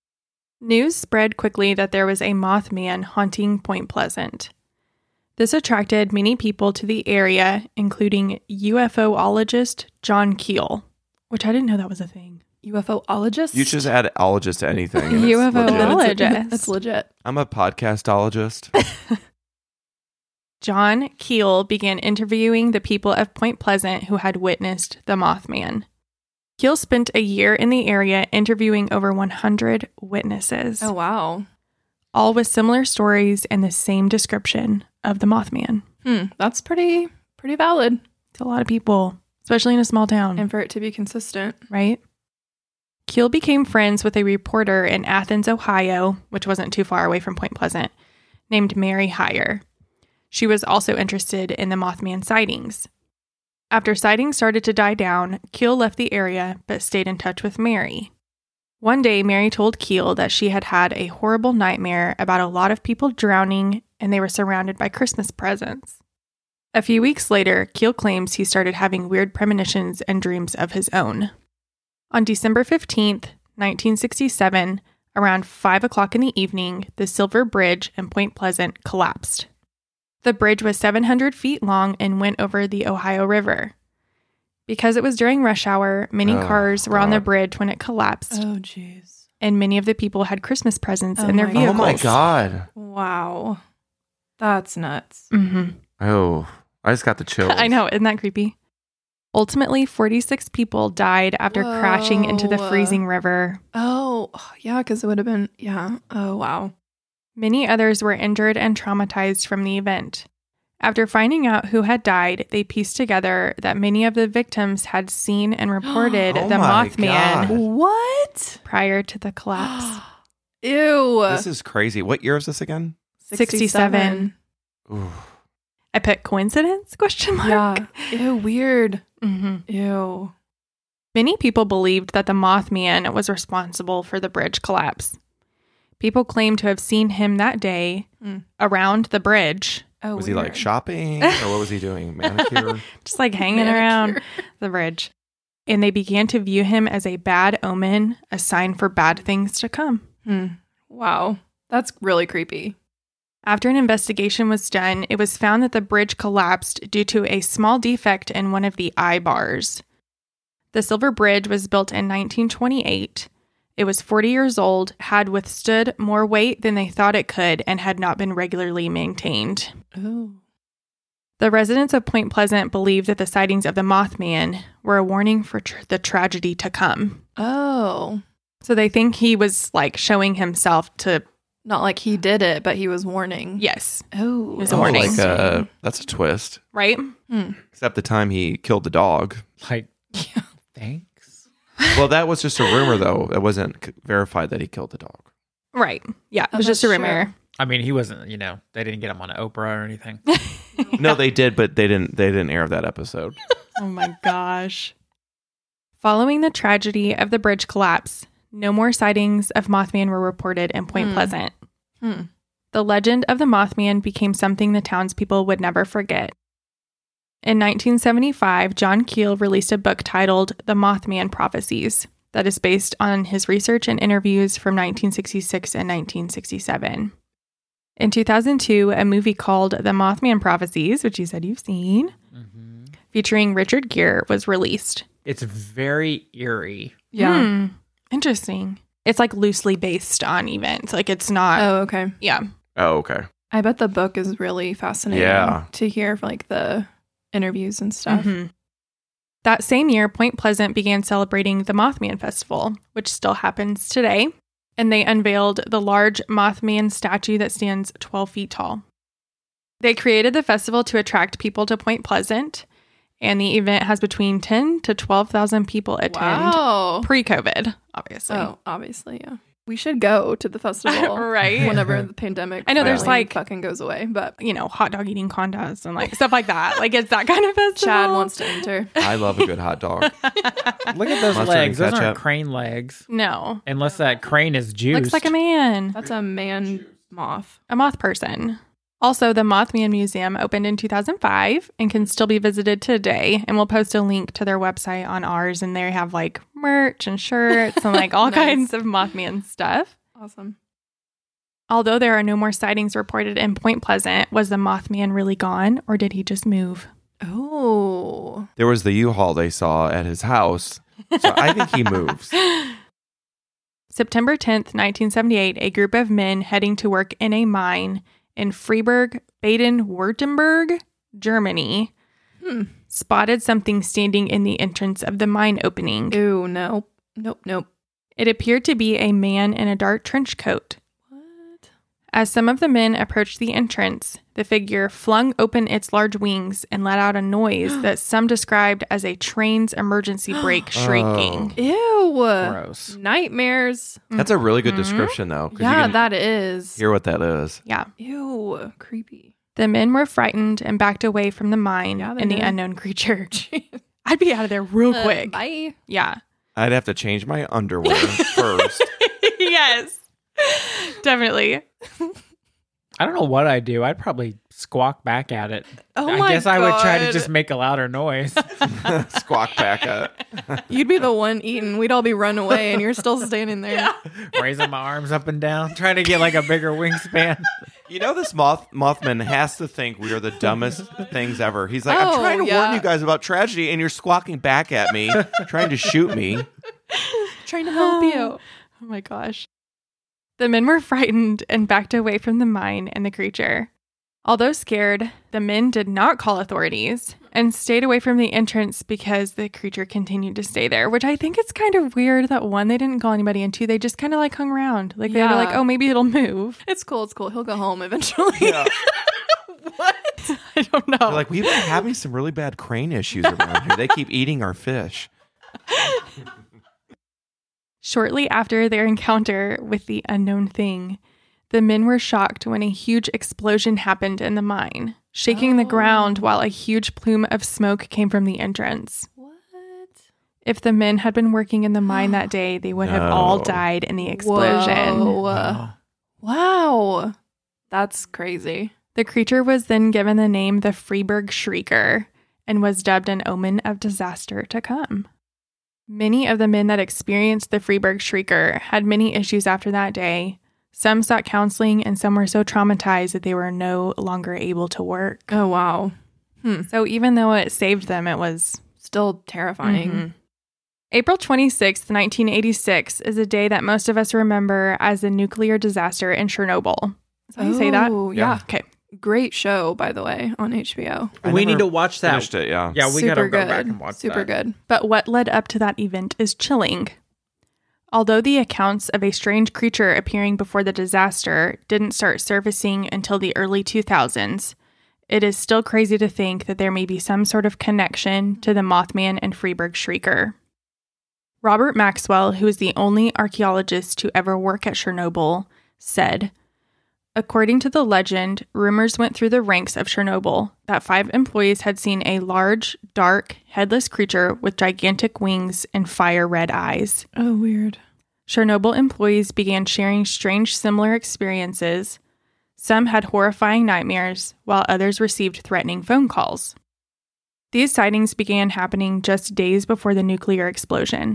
News spread quickly that there was a Mothman haunting Point Pleasant. This attracted many people to the area, including UFOologist John Keel, which I didn't know that was a thing. UFOologist? You just add ologist to anything. and it's UFO legit. ologist. It's, it's legit. I'm a podcastologist. John Keel began interviewing the people of Point Pleasant who had witnessed the Mothman. Keel spent a year in the area interviewing over one hundred witnesses, Oh, wow. all with similar stories and the same description of the Mothman. Hmm. That's pretty, pretty valid. It's a lot of people, especially in a small town, And for it to be consistent. right? Keel became friends with a reporter in Athens, Ohio, which wasn't too far away from Point Pleasant, named Mary Heyer. She was also interested in the Mothman sightings. After sightings started to die down, Keel left the area but stayed in touch with Mary. One day, Mary told Keel that she had had a horrible nightmare about a lot of people drowning and they were surrounded by Christmas presents. A few weeks later, Keel claims he started having weird premonitions and dreams of his own. On December fifteenth, nineteen sixty-seven, around five o'clock in the evening, the Silver Bridge in Point Pleasant collapsed. The bridge was seven hundred feet long and went over the Ohio River. Because it was during rush hour, many Oh, cars were on the God. bridge when it collapsed, Oh, jeez. and many of the people had Christmas presents Oh in their my vehicles. Oh my god. Wow. That's nuts. hmm Oh, I just got the chills. I know, isn't that creepy? Ultimately, forty-six people died after crashing into the Whoa. freezing river. Oh, yeah, because it would have been, yeah. Oh, wow. Many others were injured and traumatized from the event. After finding out who had died, they pieced together that many of the victims had seen and reported Oh the my Mothman God. What? prior to the collapse. Ew. This is crazy. What year is this again? sixty-seven. Ooh. I put coincidence? Question mark. Yeah. Ew, weird. hmm Ew. Many people believed that the Mothman was responsible for the bridge collapse. People claimed to have seen him that day Mm. around the bridge, Oh, Was he like weird. shopping or what was he doing? Manicure? just like hanging around Manicure. the bridge. and they began to view him as a bad omen, a sign for bad things to come. Hmm. Wow. That's really creepy. After an investigation was done, it was found that the bridge collapsed due to a small defect in one of the eye bars. The Silver Bridge was built in nineteen twenty-eight. It was forty years old, had withstood more weight than they thought it could, and had not been regularly maintained. Oh. The residents of Point Pleasant believe that the sightings of the Mothman were a warning for tr- the tragedy to come. Oh. So they think he was like showing himself to, Not like he did it, but he was warning. yes, Oh. It was a Oh, warning. like uh, that's a twist. right? Hmm. Except the time he killed the dog. Like, thanks. Well, that was just a rumor, though. It wasn't c- verified that he killed the dog. Right. Yeah, it Oh, was just a that's rumor. true. I mean, he wasn't, you know, they didn't get him on Oprah or anything. No, they did, but they didn't. They didn't air that episode. Oh my gosh. Following the tragedy of the bridge collapse, no more sightings of Mothman were reported in Point Hmm. Pleasant. Hmm. The legend of the Mothman became something the townspeople would never forget. In nineteen seventy-five, John Keel released a book titled The Mothman Prophecies that is based on his research and interviews from nineteen sixty-six and nineteen sixty-seven. In two thousand two, a movie called The Mothman Prophecies, which you said you've seen, Mm-hmm. featuring Richard Gere, was released. It's very eerie. Yeah. Hmm, interesting. It's like loosely based on events. Like it's not, Oh, okay. yeah. Oh, okay. I bet the book is really fascinating Yeah. to hear like the interviews and stuff. Mhm. That same year, Point Pleasant began celebrating the Mothman Festival, which still happens today, and they unveiled the large Mothman statue that stands twelve feet tall. They created the festival to attract people to Point Pleasant, and the event has between ten to twelve thousand people attend Wow. pre-COVID, obviously. Oh, obviously, yeah. We should go to the festival Right. whenever the pandemic I know there's, finally like- fucking goes away, but You know, hot dog eating contests and like stuff like that. Like it's that kind of festival. Chad wants to enter. I love a good hot dog. Look at those Mustard legs. and Those aren't ketchup. crane legs. No. Unless that crane is juiced. Looks like a man. That's a man moth. A moth person. Also, the Mothman Museum opened in two thousand five and can still be visited today. And we'll post a link to their website on ours. And they have like merch and shirts and like all Nice. kinds of Mothman stuff. Awesome. Although there are no more sightings reported in Point Pleasant, was the Mothman really gone or did he just move? Oh. There was the U-Haul they saw at his house, so I think he moves. September tenth, nineteen seventy-eight, a group of men heading to work in a mine in Freiburg, Baden-Württemberg, Germany, Hmm. spotted something standing in the entrance of the mine opening. Ew, no. Nope, nope. It appeared to be a man in a dark trench coat. What? As some of the men approached the entrance, the figure flung open its large wings and let out a noise that some described as a train's emergency brake shrieking. Ew. gross. Nightmares. That's a really good Mhm. description, though. 'cause you Yeah, can that is. hear what that is. Yeah. Ew. Creepy. The men were frightened and backed away from the mine Yeah, they and the did. unknown creature. I'd be out of there real Uh, quick. bye. Yeah. I'd have to change my underwear first. Yes. Definitely. I don't know what I'd do. I'd probably squawk back at it. Oh I my guess I would try to God. just make a louder noise. Squawk back at. You'd be the one eating. We'd all be run away, and you're still standing there. Raising my arms up and down, trying to get like a bigger wingspan. You know, this moth Mothman has to think we are the dumbest things ever. He's like, I'm Oh, trying to yeah. warn you guys about tragedy, and you're squawking back at me, trying to shoot me. Trying to help you. Oh my gosh. The men were frightened and backed away from the mine and the creature. Although scared, the men did not call authorities and stayed away from the entrance because the creature continued to stay there, which I think it's kind of weird that one, they didn't call anybody, and two, they just kind of like hung around. Like they were Yeah. like, oh, maybe it'll move. It's cool. It's cool. He'll go home eventually. Yeah. What? I don't know. They're like, we've been having some really bad crane issues around here. They keep eating our fish. Shortly after their encounter with the unknown thing, the men were shocked when a huge explosion happened in the mine, shaking the Oh. ground while a huge plume of smoke came from the entrance. What? If the men had been working in the mine that day, they would have all No. died in the explosion. Whoa. Wow. Wow. That's crazy. The creature was then given the name the Freiburg Shrieker and was dubbed an omen of disaster to come. Many of the men that experienced the Freeburg Shrieker had many issues after that day. Some sought counseling, and some were so traumatized that they were no longer able to work. Oh, wow. Hmm. So even though it saved them, it was Still terrifying. Mm-hmm. April twenty-sixth, nineteen eighty-six is a day that most of us remember as the nuclear disaster in Chernobyl. Is that how you say that? Oh, yeah. Okay. Great show, by the way, on H B O. I we never need to watch that. Finished it, yeah. Yeah, we Super gotta go good. back and watch Super that. good. But what led up to that event is chilling. Although the accounts of a strange creature appearing before the disaster didn't start surfacing until the early two thousands, it is still crazy to think that there may be some sort of connection to the Mothman and Freeburg Shrieker. Robert Maxwell, who is the only archaeologist to ever work at Chernobyl, said, according to the legend, rumors went through the ranks of Chernobyl that five employees had seen a large, dark, headless creature with gigantic wings and fire-red eyes. Oh, weird. Chernobyl employees began sharing strange similar experiences. Some had horrifying nightmares, while others received threatening phone calls. These sightings began happening just days before the nuclear explosion.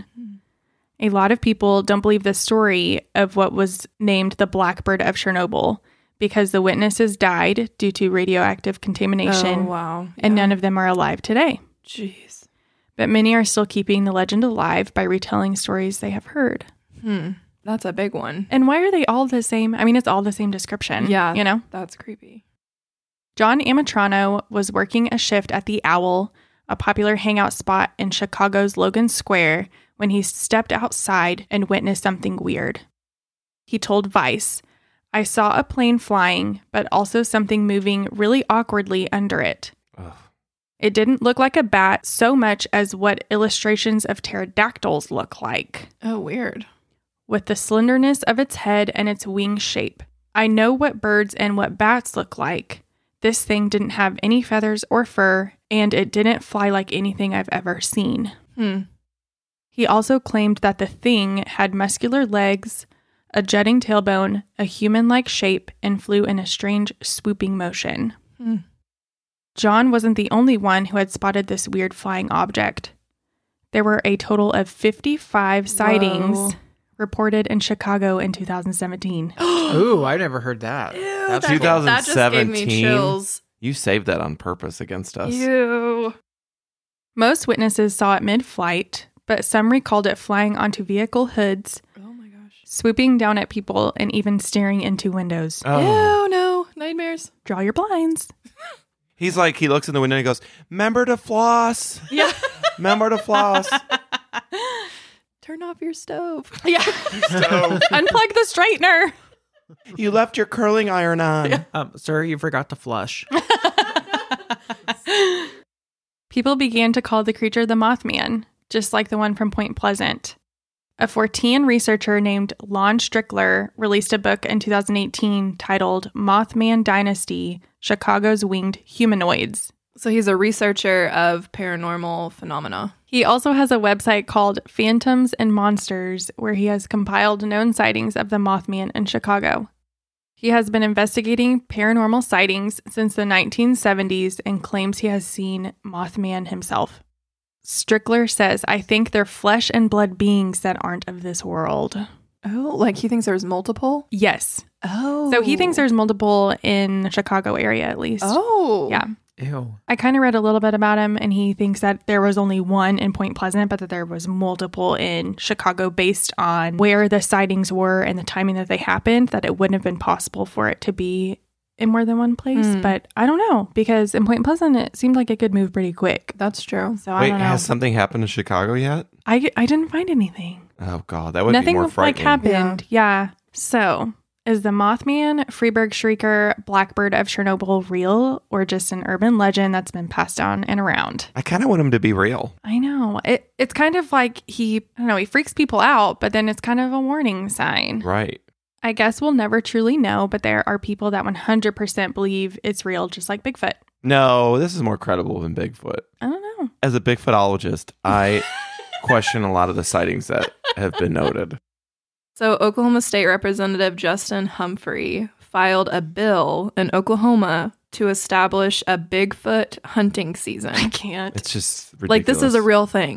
A lot of people don't believe the story of what was named the Blackbird of Chernobyl because the witnesses died due to radioactive contamination, Oh, wow. and Yeah. none of them are alive today. Jeez. But many are still keeping the legend alive by retelling stories they have heard. Hmm. That's a big one. And why are they all the same? I mean, it's all the same description. Yeah. You know? That's creepy. John Amatrano was working a shift at the Owl, a popular hangout spot in Chicago's Logan Square, when he stepped outside and witnessed something weird. He told Vice, I saw a plane flying, but also something moving really awkwardly under it. Ugh. It didn't look like a bat so much as what illustrations of pterodactyls look like, Oh, weird. with the slenderness of its head and its wing shape. I know what birds and what bats look like. This thing didn't have any feathers or fur, and it didn't fly like anything I've ever seen. Hmm. He also claimed that the thing had muscular legs, a jutting tailbone, a human-like shape, and flew in a strange swooping motion. Hmm. John wasn't the only one who had spotted this weird flying object. There were a total of fifty-five sightings Whoa. reported in Chicago in two thousand seventeen. Ooh, I never heard that. Ew, That's that, cool. that just gave me seventeen. chills. You saved that on purpose against us. Ew. Most witnesses saw it mid-flight, but some recalled it flying onto vehicle hoods, Oh my gosh. swooping down at people, and even staring into windows. Oh. Ew, no. Nightmares. Draw your blinds. He's like, he looks in the window and he goes, remember to floss. Yeah. Remember to floss. Turn off your stove. Yeah. So, Unplug the straightener. you left your curling iron on. Um, sir, you forgot to flush. People began to call the creature the Mothman, just like the one from Point Pleasant. A Fortean researcher named Lon Strickler released a book in two thousand eighteen titled Mothman Dynasty, Chicago's Winged Humanoids. So he's a researcher of paranormal phenomena. He also has a website called Phantoms and Monsters, where he has compiled known sightings of the Mothman in Chicago. He has been investigating paranormal sightings since the nineteen seventies and claims he has seen Mothman himself. Strickler says, I think they're flesh and blood beings that aren't of this world. Oh, like he thinks there's multiple? Yes. Oh. So he thinks there's multiple in the Chicago area, at least. Oh. Yeah. Ew. I kind of read a little bit about him, and he thinks that there was only one in Point Pleasant, but that there was multiple in Chicago based on where the sightings were and the timing that they happened, that it wouldn't have been possible for it to be in more than one place. Hmm. But I don't know, because in Point Pleasant, it seemed like it could move pretty quick. That's true. So I Wait, don't know. has something happened in Chicago yet? I, I didn't find anything. Oh, God. That would Nothing be more like frightening. happened. Yeah. So is the Mothman, Freeburg Shrieker, Blackbird of Chernobyl real, or just an urban legend that's been passed down and around? I kind of want him to be real. I know. It, it's kind of like he, I don't know, he freaks people out, but then it's kind of a warning sign. Right. I guess we'll never truly know, but there are people that one hundred percent believe it's real, just like Bigfoot. No, this is more credible than Bigfoot. I don't know. As a Bigfootologist, I question a lot of the sightings that have been noted. So Oklahoma State Representative Justin Humphrey filed a bill in Oklahoma to establish a Bigfoot hunting season. I can't. It's just ridiculous. Like, this is a real thing.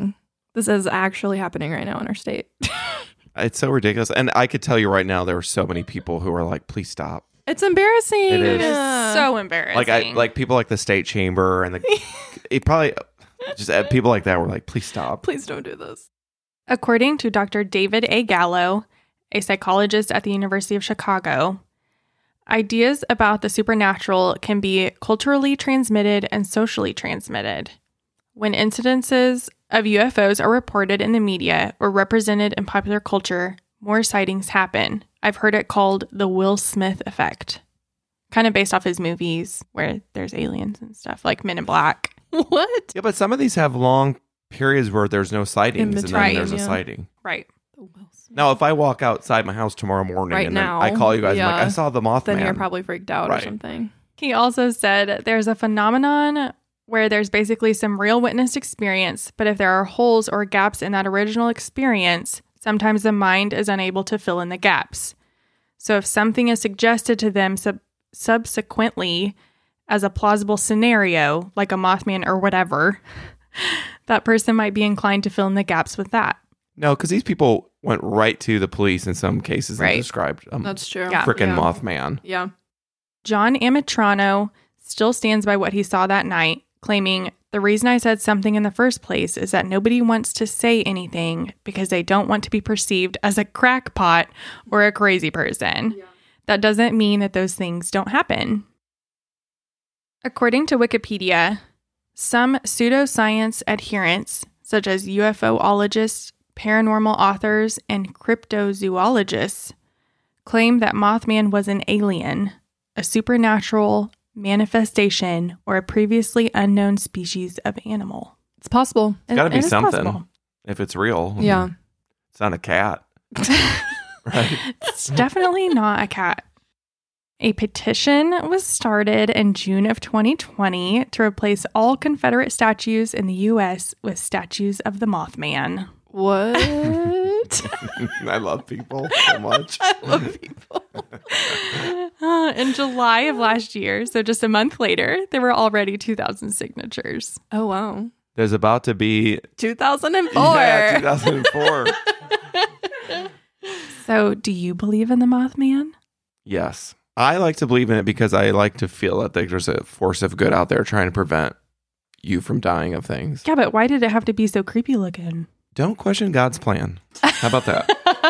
This is actually happening right now in our state. It's so ridiculous. And I could tell you right now, there are so many people who are like, please stop. It's embarrassing. It is. It is so embarrassing. Like I like people like the state chamber and the it probably just uh, people like that were like, please stop. Please don't do this. According to Doctor David A. Gallo, a psychologist at the University of Chicago, ideas about the supernatural can be culturally transmitted and socially transmitted. When incidences of U F Os are reported in the media or represented in popular culture, more sightings happen. I've heard it called the Will Smith effect, kind of based off his movies where there's aliens and stuff, like Men in Black. What? Yeah, but some of these have long periods where there's no sightings and then between, there's a yeah. sighting. Right. Now, if I walk outside my house tomorrow morning Right and then now, I call you guys and I'm like, yeah. I saw the Mothman. Then you're probably freaked out Right. or something. He also said there's a phenomenon where there's basically some real witnessed experience, but if there are holes or gaps in that original experience, sometimes the mind is unable to fill in the gaps. So if something is suggested to them sub- subsequently as a plausible scenario, like a Mothman or whatever, that person might be inclined to fill in the gaps with that. No, because these people went right to the police in some cases and Right. described um, That's true. Yeah. frickin' yeah. Mothman. Yeah. John Amitrano still stands by what he saw that night, claiming, the reason I said something in the first place is that nobody wants to say anything because they don't want to be perceived as a crackpot or a crazy person. Yeah. That doesn't mean that those things don't happen. According to Wikipedia, some pseudoscience adherents, such as UFOologists, paranormal authors, and cryptozoologists, claim that Mothman was an alien, a supernatural manifestation, or a previously unknown species of animal. It's possible. It's got to It- be it is something possible. if it's real. Yeah. It's not a cat. Right? It's definitely not a cat. A petition was started in June of twenty twenty to replace all Confederate statues in the U S with statues of the Mothman. What? I love people so much. I love people. Uh, in July of last year, so just a month later, there were already two thousand signatures. Oh, wow. There's about to be two thousand four. Yeah, two thousand four. So, do you believe in the Mothman? Yes. I like to believe in it because I like to feel that there's a force of good out there trying to prevent you from dying of things. Yeah, but why did it have to be so creepy looking? Don't question God's plan. How about that?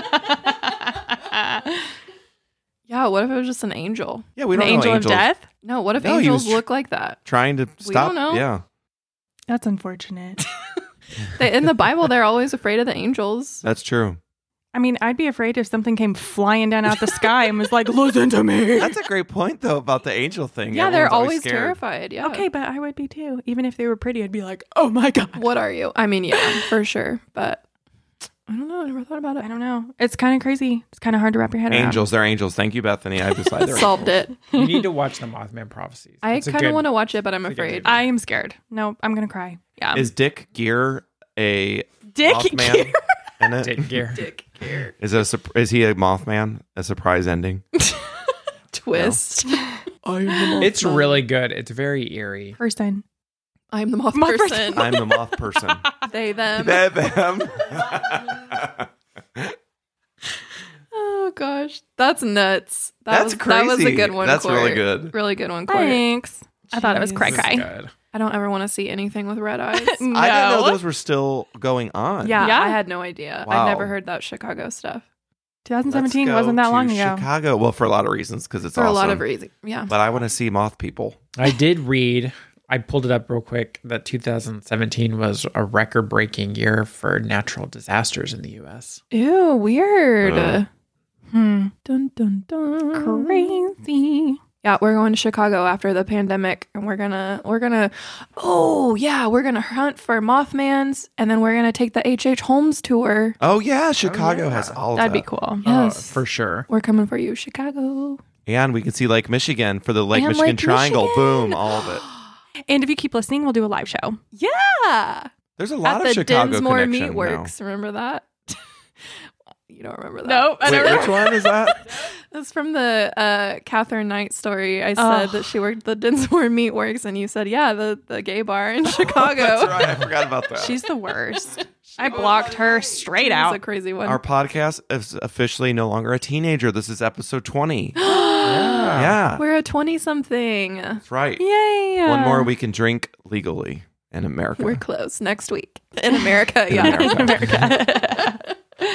Yeah, what if it was just an angel? Yeah, we An don't know angel of angels death? No, what if No, he angels was tr- look like that? trying to stop. don't know. Yeah, That's unfortunate. They, in the Bible, they're always afraid of the angels. that's true. I mean, I'd be afraid if something came flying down out the sky and was like, listen to me. That's a great point, though, about the angel thing. Yeah, they're Everyone's always scared. terrified. Yeah. Okay, but I would be too. Even if they were pretty, I'd be like, oh my God. What are you? I mean, yeah, for sure. But I don't know. I never thought about I it. don't know. It's kind of crazy. It's kind of hard to wrap your head around. Angels, they're angels. Thank you, Bethany. I've decided they're Solved angels. it. You need to watch the Mothman Prophecies. I It's a kind of good- want to watch it, but I'm it's a good afraid. movie. I am scared. No, I'm going to cry. Yeah. Is Dick Gear a Dick Mothman Gear. in it? Dick Gear. Dick Gear. Is, it a, sup- is he a Mothman? A surprise ending? Twist. It's really good. It's very eerie. Person. I'm the moth, Moth person. I'm the moth person. They, them. They're them. Oh, gosh. That's nuts. That That's was, That was a crazy. good one. That's Court. really good. Really good one, Court. Thanks. I thought it was cray This is cray. good. I don't ever want to see anything with red eyes. No. I didn't know those were still going on. Yeah, Yeah. I had no idea. Wow. I never heard that Chicago stuff twenty Let's seventeen go wasn't that to long ago. Chicago. Well, for a lot of reasons, because it's for awesome. a lot of reasons. Yeah. But I want to see moth people. I did read, I pulled it up real quick, that two thousand seventeen was a record breaking year for natural disasters in the U S. Ew, weird. Ugh. Hmm. Dun dun dun. Crazy. Yeah, we're going to Chicago after the pandemic, and we're gonna we're gonna oh yeah, we're gonna hunt for Mothmans, and then we're gonna take the H H Holmes tour. Oh, yeah. Chicago yeah. has all of That'd be that. cool. Yes, Uh, for sure. We're coming for you, Chicago. And we can see Lake Michigan for the Lake And Michigan Lake Triangle. Michigan. Boom. All of it. And if you keep listening, we'll do a live show. Yeah, There's a lot at of the Chicago Dinsmore connection now. Meatworks. Remember that? You don't remember that? Nope. I Wait, never- which one is that? That's from the uh, Catherine Knight story. I said Oh. that she worked at the Dinsmore Meatworks, and you said, yeah, the, the gay bar in Chicago. That's right. I forgot about that. She's the worst. I blocked her straight That's out. a crazy one. Our podcast is officially no longer a teenager. This is episode twenty. Yeah. Yeah. We're a twenty-something. That's right. Yay. One more we can drink legally in America. We're close. Next week. In America, In yeah. America. In America.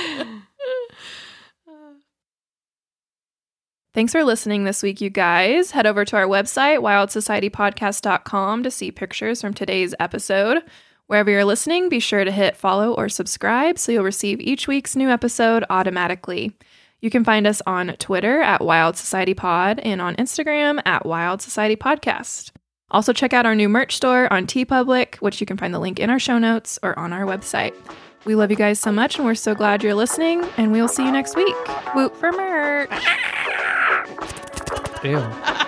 Thanks for listening this week, you guys. Head over to our website, wild society podcast dot com, to see pictures from today's episode. Wherever you're listening, be sure to hit follow or subscribe so you'll receive each week's new episode automatically. You can find us on Twitter at Wild Society Pod and on Instagram at Wild Society Podcast. Also, check out our new merch store on TeePublic, which you can find the link in our show notes or on our website. We love you guys so much, and we're so glad you're listening, and we'll see you next week. Woot for merch! Ew.